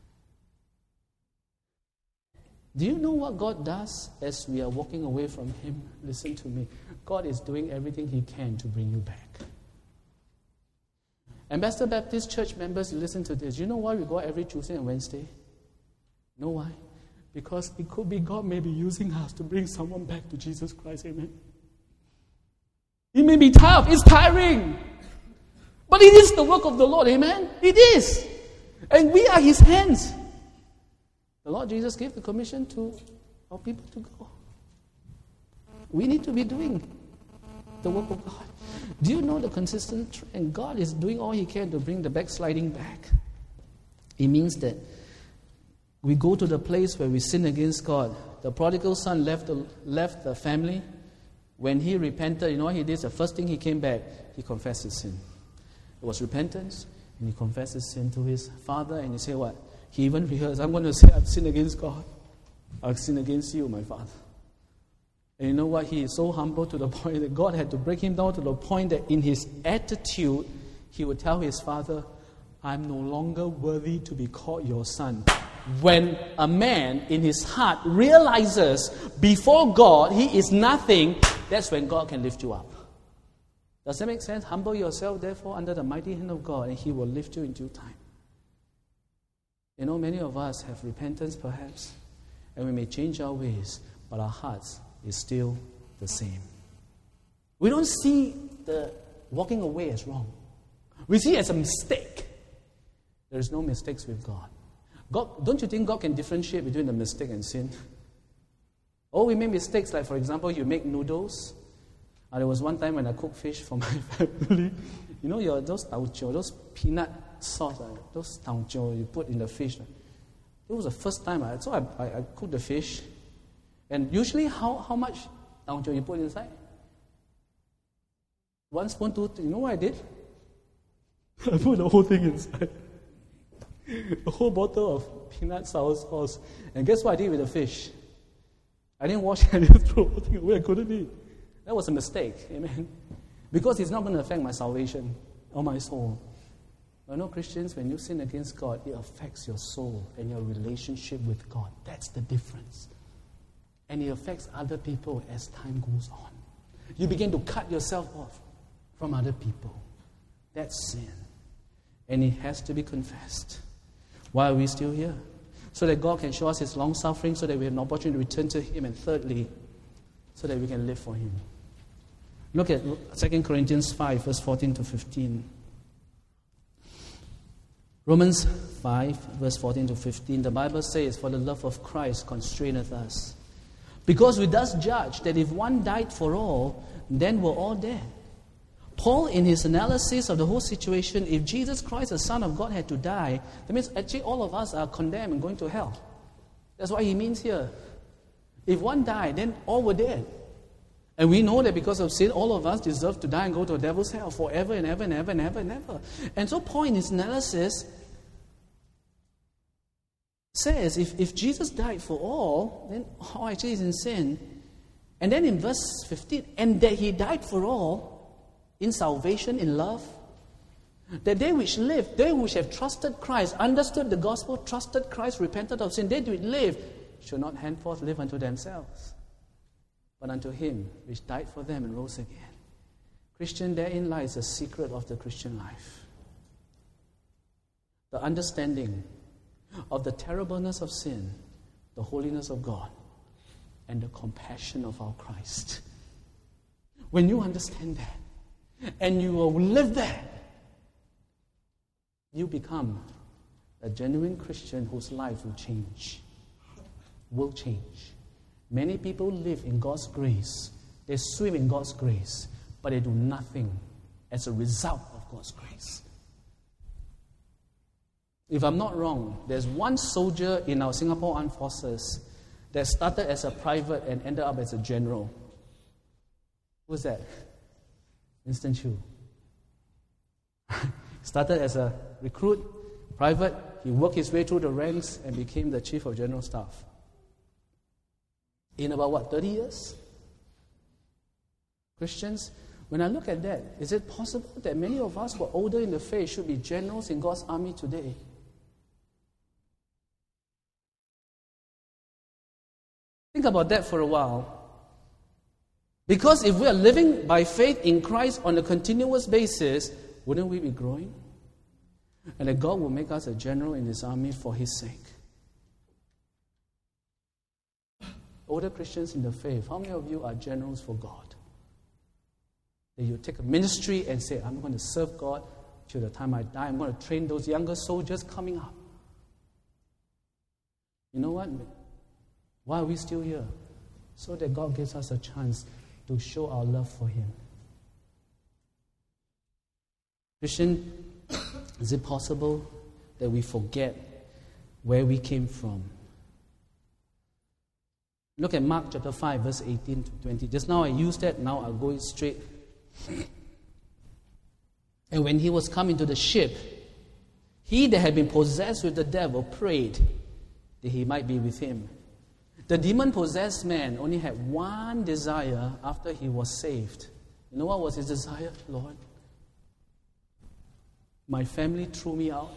Do you know what God does as we are walking away from him? Listen to me. God is doing everything he can to bring you back. Ambassador Baptist Church members, listen to this. You know why we go out every Tuesday and Wednesday? You know why? Because it could be God may be using us to bring someone back to Jesus Christ. Amen. It may be tough. It's tiring. But it is the work of the Lord. Amen. It is. And we are his hands. The Lord Jesus gave the commission to our people to go. We need to be doing the work of God. Do you know the consistent trend? God is doing all he can to bring the backsliding back. It means that we go to the place where we sin against God. The prodigal son left the, left the family. When he repented, you know what he did? The first thing he came back, he confessed his sin. It was repentance, and he confessed his sin to his father, and he said what? He even rehearsed, I'm going to say I've sinned against God. I've sinned against you, my father. And you know what? He is so humble to the point that God had to break him down to the point that in his attitude, he would tell his father, I'm no longer worthy to be called your son. When a man in his heart realizes before God he is nothing, that's when God can lift you up. Does that make sense? Humble yourself, therefore, under the mighty hand of God, and he will lift you in due time. You know, many of us have repentance, perhaps, and we may change our ways, but our hearts is still the same. We don't see the walking away as wrong. We see it as a mistake. There is no mistakes with God. God, don't you think God can differentiate between the mistake and sin? Oh, we make mistakes, like for example, you make noodles. Uh, there was one time when I cooked fish for my family. You know, your those taucho, those peanut sauce, uh, those taucho you put in the fish. Uh, it was the first time. Uh, so I, I, I cooked the fish. And usually, how, how much taucho you put inside? One spoon, two, you know what I did? I put the whole thing inside. A whole bottle of peanut sour sauce. And guess what I did with the fish? I didn't wash it, I just threw the whole thing away. I couldn't eat. That was a mistake, amen. Because it's not going to affect my salvation or my soul. But no, Christians, when you sin against God, it affects your soul and your relationship with God. That's the difference. And it affects other people as time goes on. You begin to cut yourself off from other people. That's sin. And it has to be confessed. Why are we still here? So that God can show us His long suffering, so that we have an opportunity to return to Him, and thirdly, so that we can live for Him. Look at Second Corinthians five, verse fourteen to fifteen. Romans five, verse fourteen to fifteen, the Bible says, "For the love of Christ constraineth us, because we thus judge that if one died for all, then we're all dead." Paul, in his analysis of the whole situation, if Jesus Christ, the Son of God, had to die, that means actually all of us are condemned and going to hell. That's what he means here. If one died, then all were dead. And we know that because of sin, all of us deserve to die and go to the devil's hell forever and ever and ever and ever and ever. And so Paul, in his analysis, says, if, if Jesus died for all, then all actually is in sin. And then in verse fifteen, and that He died for all, in salvation, in love, that they which live, they which have trusted Christ, understood the gospel, trusted Christ, repented of sin, they which live, should not henceforth live unto themselves, but unto Him which died for them and rose again. Christian, therein lies the secret of the Christian life. The understanding of the terribleness of sin, the holiness of God, and the compassion of our Christ. When you understand that, and you will live there, you become a genuine Christian whose life will change. Will change. Many people live in God's grace. They swim in God's grace, but they do nothing as a result of God's grace. If I'm not wrong, there's one soldier in our Singapore Armed Forces that started as a private and ended up as a general. Who's that? Winston Choo. Started as a recruit, private. He worked his way through the ranks and became the Chief of General Staff. In about, what, thirty years? Christians, when I look at that, is it possible that many of us who are older in the faith should be generals in God's army today? Think about that for a while. Because if we are living by faith in Christ on a continuous basis, wouldn't we be growing? And that God will make us a general in His army for His sake. Older Christians in the faith, how many of you are generals for God? That you take a ministry and say, I'm going to serve God till the time I die. I'm going to train those younger soldiers coming up. You know what? Why are we still here? So that God gives us a chance to show our love for Him. Christian, is it possible that we forget where we came from? Look at Mark chapter five, verse eighteen to twenty. Just now I used that, now I'll go straight. And when he was come into the ship, he that had been possessed with the devil prayed that he might be with him. The demon-possessed man only had one desire after he was saved. You know what was his desire? Lord, my family threw me out.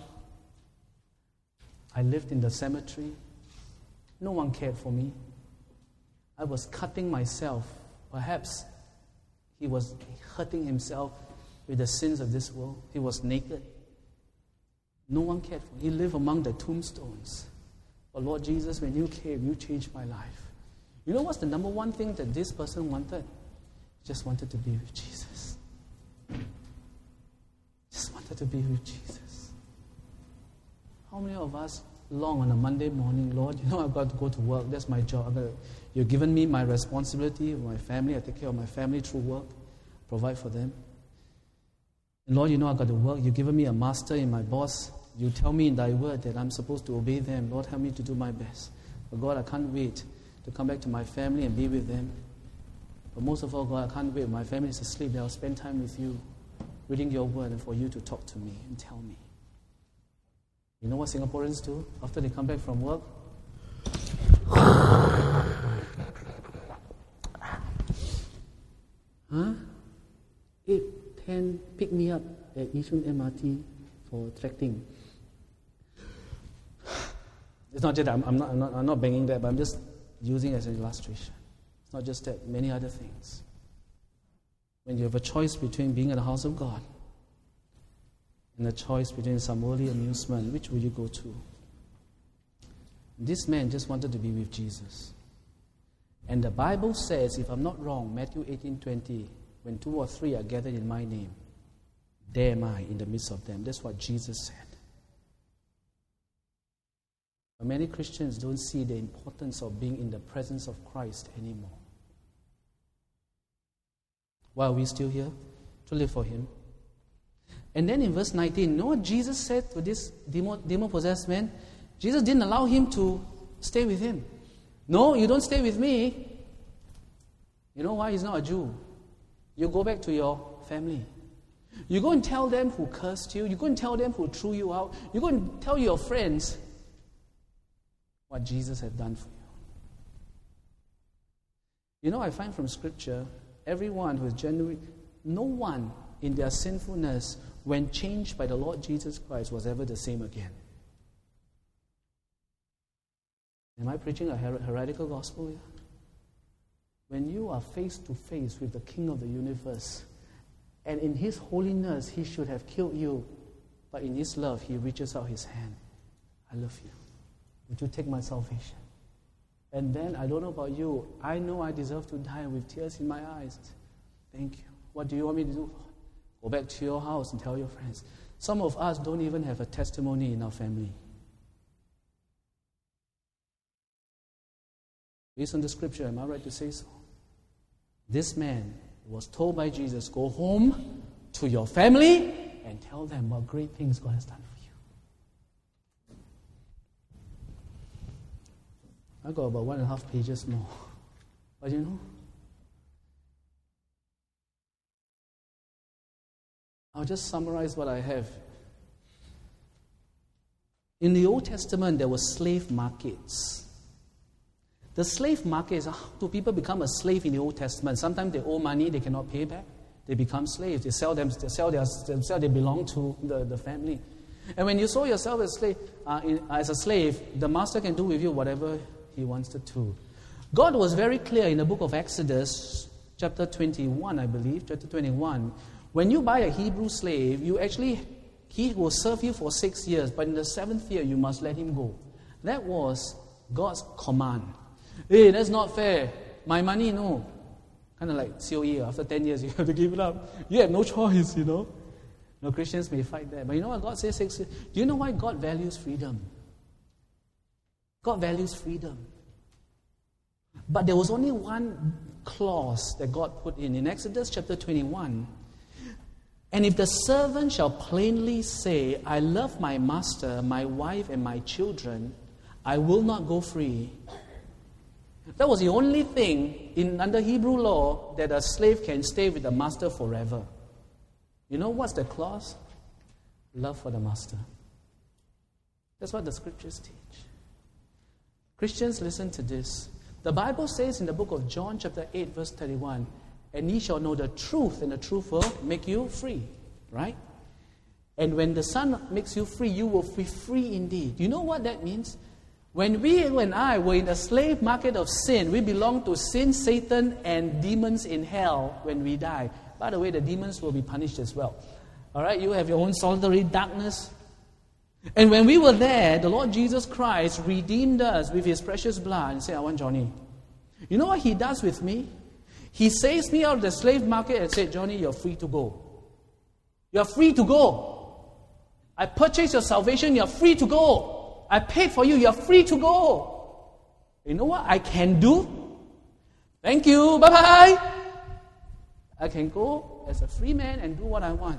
I lived in the cemetery. No one cared for me. I was cutting myself. Perhaps he was hurting himself with the sins of this world. He was naked. No one cared for him. He lived among the tombstones. But Lord Jesus, when you came, you changed my life. You know what's the number one thing that this person wanted? He just wanted to be with Jesus. Just wanted to be with Jesus. How many of us long on a Monday morning, Lord, you know I've got to go to work. That's my job. I've got to, you've given me my responsibility with my family. I take care of my family through work, provide for them. And Lord, you know I've got to work. You've given me a master and my boss. You tell me in thy word that I'm supposed to obey them. Lord, help me to do my best. But God, I can't wait to come back to my family and be with them. But most of all, God, I can't wait. My family is asleep. I'll spend time with you, reading your word, and for you to talk to me and tell me. You know what Singaporeans do after they come back from work? Huh? eight, ten, pick me up at Yishun M R T for trekking. It's not just that, I'm, I'm, not, I'm, not, I'm not banging that, but I'm just using it as an illustration. It's not just that, many other things. When you have a choice between being in the house of God and a choice between some worldly amusement, which will you go to? This man just wanted to be with Jesus. And the Bible says, if I'm not wrong, Matthew eighteen twenty, when two or three are gathered in my name, there am I in the midst of them. That's what Jesus said. But many Christians don't see the importance of being in the presence of Christ anymore. Why are we still here? To live for Him. And then in verse nineteen, you know what Jesus said to this demon-possessed man? Jesus didn't allow him to stay with him. No, you don't stay with me. You know why? He's not a Jew. You go back to your family. You go and tell them who cursed you. You go and tell them who threw you out. You go and tell your friends what Jesus had done for you. You know, I find from Scripture, everyone who is genuine, no one in their sinfulness, when changed by the Lord Jesus Christ, was ever the same again. Am I preaching a her- heretical gospel here? When you are face to face with the King of the universe, and in His holiness, He should have killed you, but in His love, He reaches out His hand. I love you. Would you take my salvation? And then, I don't know about you, I know I deserve to die with tears in my eyes. Thank you. What do you want me to do? Go back to your house and tell your friends. Some of us don't even have a testimony in our family. Based on the Scripture, am I right to say so? This man was told by Jesus, go home to your family and tell them what great things God has done for you. I got about one and a half pages more. But you know, I'll just summarize what I have. In the Old Testament, there were slave markets. The slave market is how do people become a slave in the Old Testament? Sometimes they owe money, they cannot pay back. They become slaves. They sell them, they sell their, they sell, they belong to the, the family. And when you sold yourself as, slave, uh, in, as a slave, the master can do with you whatever he wants to do. God was very clear in the book of Exodus, chapter twenty-one, I believe, chapter twenty-one. When you buy a Hebrew slave, you actually, he will serve you for six years, but in the seventh year, you must let him go. That was God's command. Hey, that's not fair. My money, no. Kind of like C O E, after ten years, you have to give it up. You have no choice, you know. No, Christians may fight that. But you know what God says six years? Do you know why God values freedom? God values freedom. But there was only one clause that God put in. In Exodus chapter twenty-one, and if the servant shall plainly say, I love my master, my wife, and my children, I will not go free. That was the only thing in under Hebrew law that a slave can stay with the master forever. You know what's the clause? Love for the master. That's what the Scriptures teach. Christians, listen to this. The Bible says in the book of John chapter eight verse thirty-one, and ye shall know the truth, and the truth will make you free. Right? And when the Son makes you free, you will be free indeed. You know what that means? When we and I were in the slave market of sin, we belong to sin, Satan, and demons in hell when we die. By the way, the demons will be punished as well. All right, you have your own solitary darkness. And when we were there, the Lord Jesus Christ redeemed us with His precious blood and said, I want Johnny. You know what He does with me? He saves me out of the slave market and said, Johnny, you're free to go. You're free to go. I purchased your salvation, you're free to go. I paid for you, you're free to go. You know what I can do? Thank you, bye-bye. I can go as a free man and do what I want.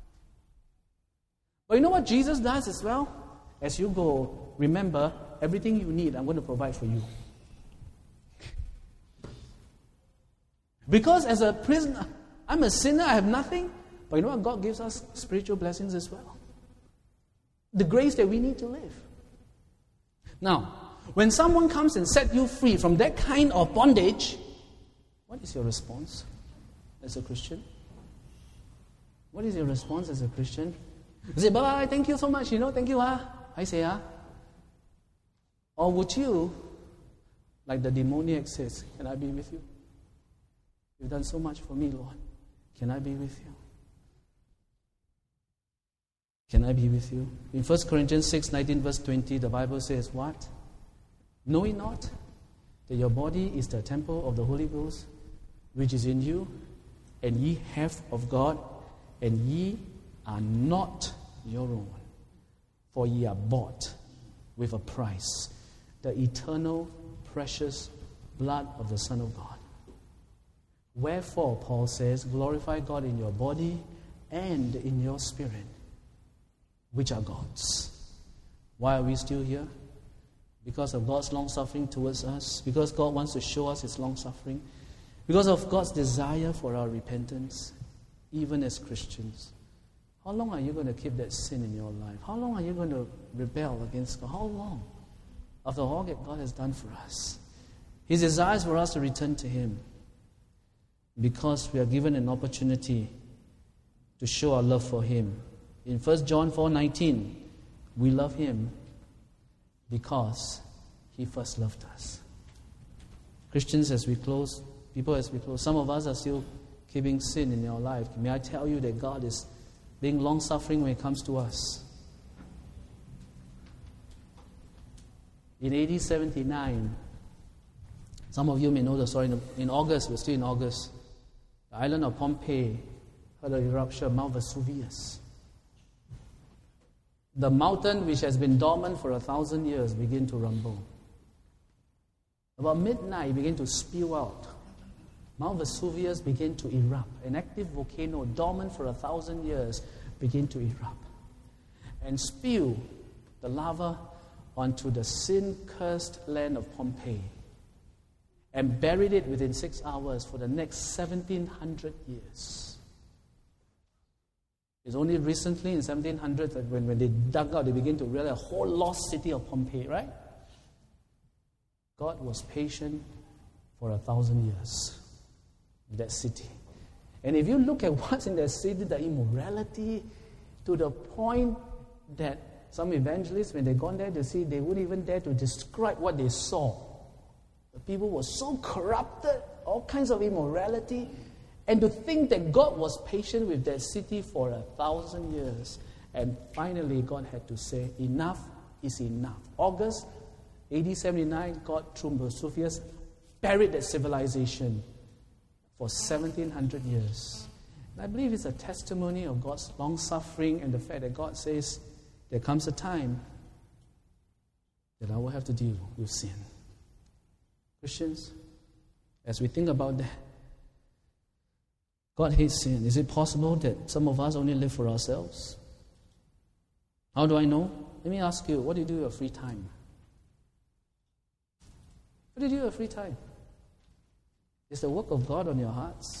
But you know what Jesus does as well? As you go, remember, everything you need, I'm going to provide for you. Because as a prisoner, I'm a sinner, I have nothing. But you know what? God gives us spiritual blessings as well. The grace that we need to live. Now, when someone comes and set you free from that kind of bondage, what is your response as a Christian? What is your response as a Christian? You say, bye-bye, thank you so much, you know, thank you, ah. I say, ah. Or would you, like the demoniac says, can I be with you? You've done so much for me, Lord. Can I be with you? Can I be with you? In First Corinthians six, nineteen, verse twenty, the Bible says, what? Know ye not that your body is the temple of the Holy Ghost, which is in you, and ye have of God, and ye are not your own, for ye are bought with a price, the eternal, precious blood of the Son of God. Wherefore, Paul says, glorify God in your body and in your spirit, which are God's. Why are we still here? Because of God's long-suffering towards us, because God wants to show us His long-suffering, because of God's desire for our repentance, even as Christians. How long are you going to keep that sin in your life? How long are you going to rebel against God? How long? After all that God has done for us. His desire is for us to return to Him, because we are given an opportunity to show our love for Him. In First John four nineteen, we love Him because He first loved us. Christians, as we close, people as we close, some of us are still keeping sin in your life. May I tell you that God is being long-suffering when it comes to us. In A D seventy-nine, some of you may know the story. In August, we're still in August, the island of Pompeii had an eruption of Mount Vesuvius. The mountain, which has been dormant for a thousand years, began to rumble. About midnight, it began to spew out. Mount Vesuvius began to erupt. An active volcano, dormant for a thousand years, began to erupt and spew the lava onto the sin-cursed land of Pompeii and buried it within six hours for the next seventeen hundred years. It's only recently in seventeen hundred that when, when they dug out, they began to realize a whole lost city of Pompeii, right? God was patient for a thousand years with that city. And if you look at what's in that city, the immorality, to the point that some evangelists, when they gone there to see, they wouldn't even dare to describe what they saw. The people were so corrupted, all kinds of immorality. And to think that God was patient with that city for a thousand years. And finally, God had to say, enough is enough. August A D seventy-nine, God, through Vesuvius, buried that civilization for seventeen hundred years. And I believe it's a testimony of God's long-suffering and the fact that God says, there comes a time that I will have to deal with sin. Christians, as we think about that, God hates sin. Is it possible that some of us only live for ourselves? How do I know? Let me ask you, what do you do with your free time? What do you do with your free time? Is the work of God on your hearts?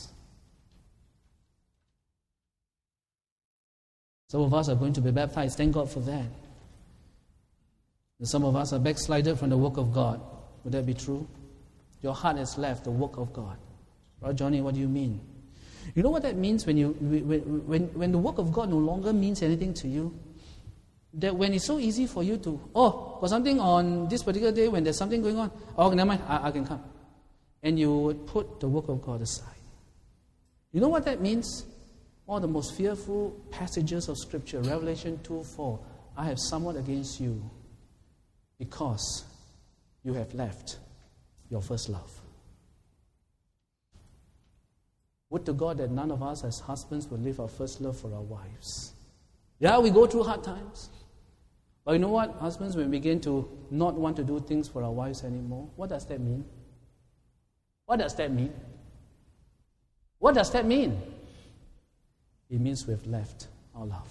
Some of us are going to be baptized. Thank God for that. And some of us are backslided from the work of God. Would that be true? Your heart has left the work of God. Brother Johnny, what do you mean? You know what that means when you when, when when the work of God no longer means anything to you? That when it's so easy for you to, oh, got something on this particular day, when there's something going on, oh, never mind, I, I can come. And you would put the work of God aside. You know what that means? One of the most fearful passages of Scripture, Revelation two four, I have somewhat against you because you have left your first love. Would to God that none of us as husbands will leave our first love for our wives. Yeah, we go through hard times. But you know what, husbands, when we begin to not want to do things for our wives anymore, what does that mean? What does that mean? What does that mean? It means we've left our love.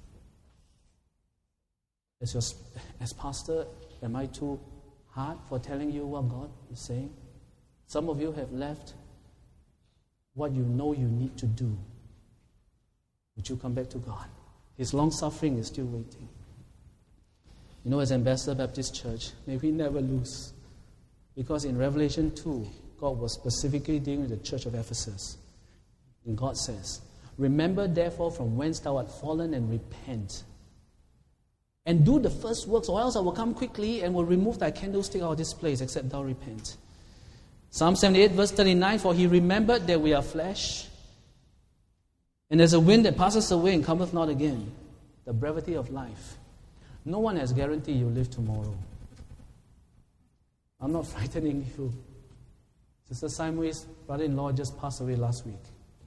As, your, as pastor, am I too hard for telling you what God is saying? Some of you have left what you know you need to do, would you come back to God? His long suffering is still waiting. You know, as Ambassador Baptist Church, may we never lose. Because in Revelation two, God was specifically dealing with the church of Ephesus. And God says, remember therefore from whence thou art fallen and repent. And do the first works, or else I will come quickly and will remove thy candlestick out of this place, except thou repent. Psalm seventy-eight verse thirty-nine, for he remembered that we are flesh, and there's a wind that passes away and cometh not again. The brevity of life. No one has guaranteed you'll live tomorrow. I'm not frightening you. Sister Simon's brother-in-law just passed away last week.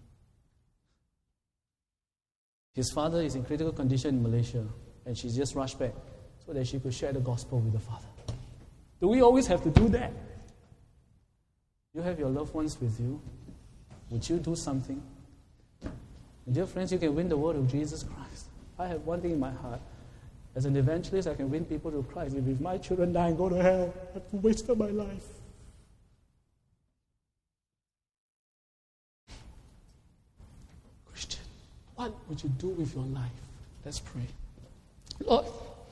His father is in critical condition in Malaysia, and she's just rushed back so that she could share the gospel with the father. Do we always have to do that? You have your loved ones with you. Would you do something? And dear friends, you can win the world of Jesus Christ. I have one thing in my heart. As an evangelist, I can win people to Christ. If my children die and go to hell, I've wasted my life. Christian, what would you do with your life? Let's pray. Lord,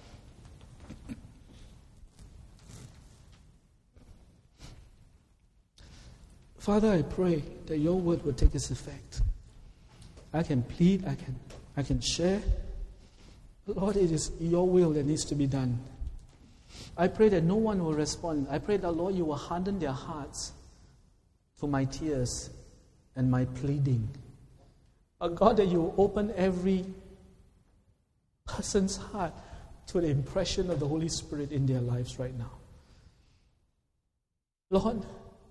Father, I pray that your word will take its effect. I can plead, I can, I can share. Lord, it is your will that needs to be done. I pray that no one will respond. I pray that, Lord, you will harden their hearts to my tears and my pleading. Oh God, that you will open every person's heart to the impression of the Holy Spirit in their lives right now. Lord,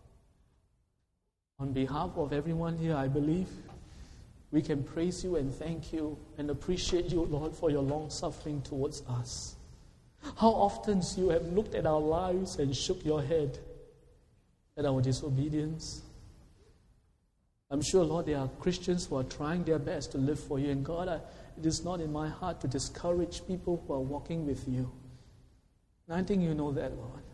on behalf of everyone here, I believe we can praise you and thank you and appreciate you, Lord, for your long suffering towards us. How often you have looked at our lives and shook your head at our disobedience. I'm sure, Lord, there are Christians who are trying their best to live for you. And God, I, it is not in my heart to discourage people who are walking with you. And I think you know that, Lord.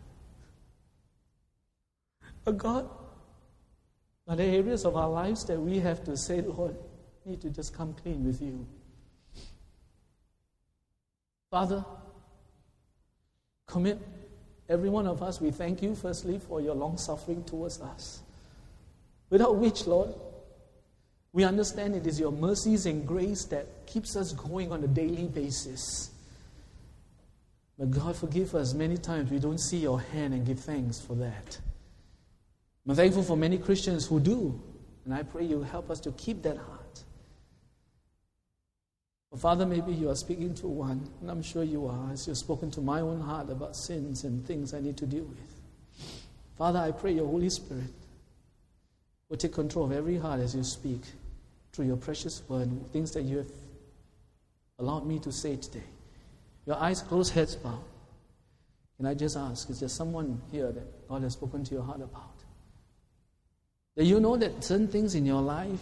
But God, are there areas of our lives that we have to say, Lord, I need to just come clean with you? Father, commit every one of us. We thank you, firstly, for your long suffering towards us. Without which, Lord, we understand it is your mercies and grace that keeps us going on a daily basis. But God, forgive us. Many times we don't see your hand and give thanks for that. I'm thankful for many Christians who do. And I pray you help us to keep that heart. But Father, maybe you are speaking to one, and I'm sure you are, as you've spoken to my own heart about sins and things I need to deal with. Father, I pray your Holy Spirit will take control of every heart as you speak through your precious word, things that you have allowed me to say today. Your eyes closed, heads bowed. Can I just ask, is there someone here that God has spoken to your heart about? That you know that certain things in your life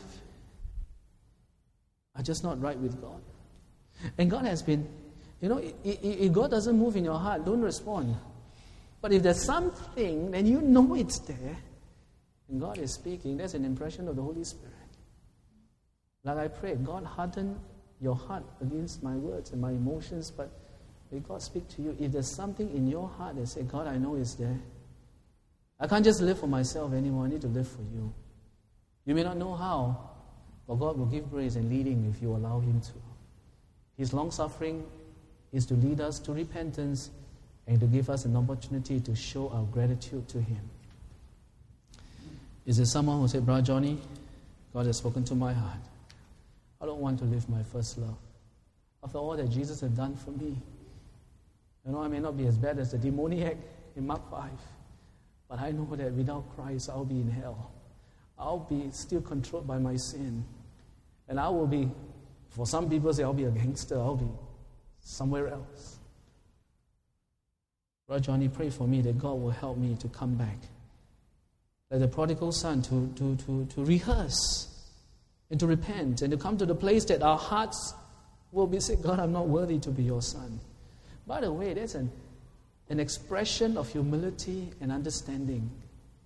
are just not right with God. And God has been, you know, if God doesn't move in your heart, don't respond. But if there's something, then you know it's there, and God is speaking, that's an impression of the Holy Spirit. Like I pray, God, harden your heart against my words and my emotions, but may God speak to you. If there's something in your heart that says, God, I know it's there. I can't just live for myself anymore. I need to live for you. You may not know how, but God will give grace and leading if you allow Him to. His long suffering is to lead us to repentance and to give us an opportunity to show our gratitude to Him. Is there someone who said, Brother Johnny, God has spoken to my heart. I don't want to live my first love. After all that Jesus has done for me, you know, I may not be as bad as the demoniac in Mark five, but I know that without Christ, I'll be in hell. I'll be still controlled by my sin. And I will be, for some people say I'll be a gangster, I'll be somewhere else. Brother Johnny, pray for me that God will help me to come back. Like the prodigal son, to, to, to, to rehearse and to repent and to come to the place that our hearts will be saying, God, I'm not worthy to be your son. By the way, that's an, an expression of humility and understanding.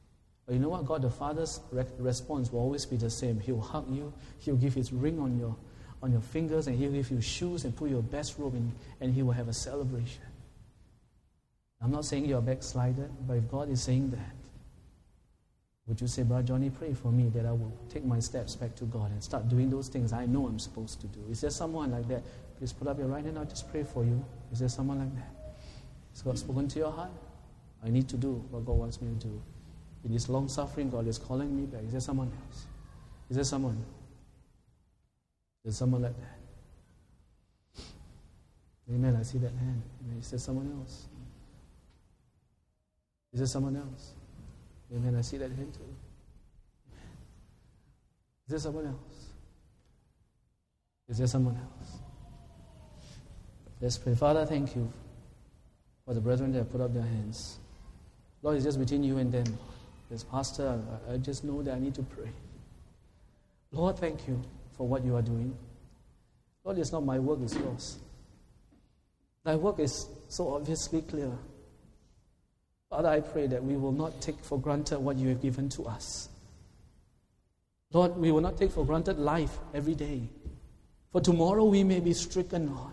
But you know what? God the Father's re- response will always be the same. He'll hug you. He'll give his ring on your on your fingers, and he'll give you shoes and put your best robe in, and he will have a celebration. I'm not saying you're a backslider, but if God is saying that, would you say, Brother Johnny, pray for me that I will take my steps back to God and start doing those things I know I'm supposed to do? Is there someone like that? Please put up your right hand. I'll just pray for you. Is there someone like that? Has God spoken to your heart? I need to do what God wants me to do. In this long suffering, God is calling me back. Is there someone else? Is there someone? Is there someone like that? Amen. I see that hand. Amen. Is there someone else? Is there someone else? Amen. I see that hand too. Amen. Is there someone else? Is there someone else? Let's pray. Father, thank you for the brethren that have put up their hands. Lord, it's just between you and them. As pastor, I, I just know that I need to pray. Lord, thank you for what you are doing. Lord, it's not my work, it's yours. Thy work is so obviously clear. Father, I pray that we will not take for granted what you have given to us. Lord, we will not take for granted life every day. For tomorrow we may be stricken, Lord.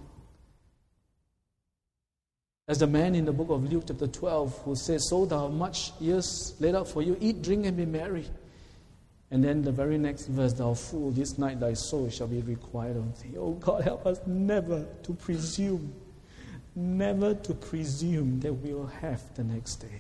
As the man in the book of Luke chapter twelve who says, so thou much years laid out for you, eat, drink, and be merry. And then the very next verse, thou fool, this night thy soul shall be required of thee. Oh God, help us never to presume, never to presume that we will have the next day.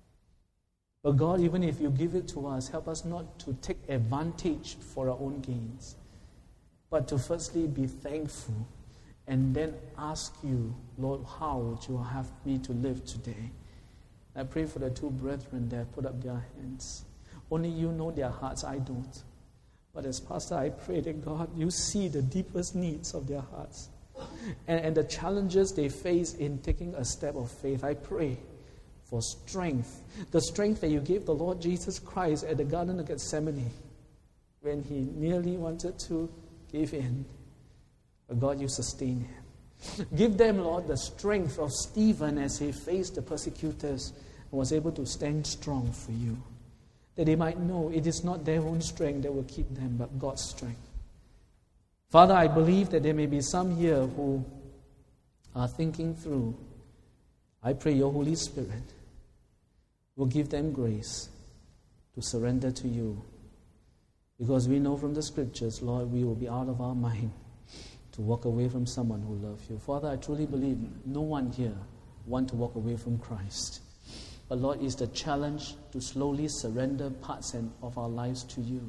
But God, even if you give it to us, help us not to take advantage for our own gains, but to firstly be thankful and then ask you, Lord, how would you have me to live today? I pray for the two brethren that put up their hands. Only you know their hearts, I don't. But as pastor, I pray that God, you see the deepest needs of their hearts and, and the challenges they face in taking a step of faith. I pray for strength, the strength that you gave the Lord Jesus Christ at the Garden of Gethsemane when he nearly wanted to give in. But God, you sustain him. Give them, Lord, the strength of Stephen as he faced the persecutors and was able to stand strong for you. That they might know it is not their own strength that will keep them, but God's strength. Father, I believe that there may be some here who are thinking through. I pray your Holy Spirit will give them grace to surrender to you. Because we know from the Scriptures, Lord, we will be out of our mind to walk away from someone who loves you. Father, I truly believe no one here wants to walk away from Christ. But Lord, it's the challenge to slowly surrender parts of our lives to you.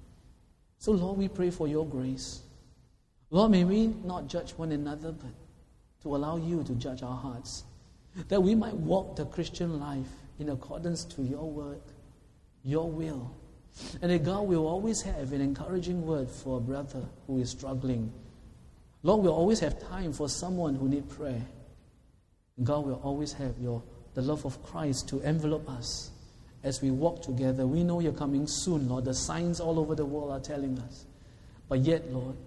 So Lord, we pray for your grace. Lord, may we not judge one another, but to allow you to judge our hearts. That we might walk the Christian life in accordance to your word, your will. And that God will always have an encouraging word for a brother who is struggling. Lord, we'll always have time for someone who needs prayer. And God will always have your the love of Christ to envelop us as we walk together. We know you're coming soon, Lord. The signs all over the world are telling us. But yet, Lord,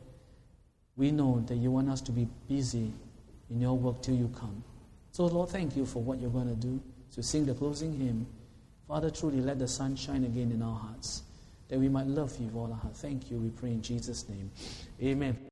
we know that you want us to be busy in your work till you come. So, Lord, thank you for what you're going to do. So sing the closing hymn. Father, truly let the sun shine again in our hearts, that we might love you with all our heart. Thank you, we pray in Jesus' name. Amen.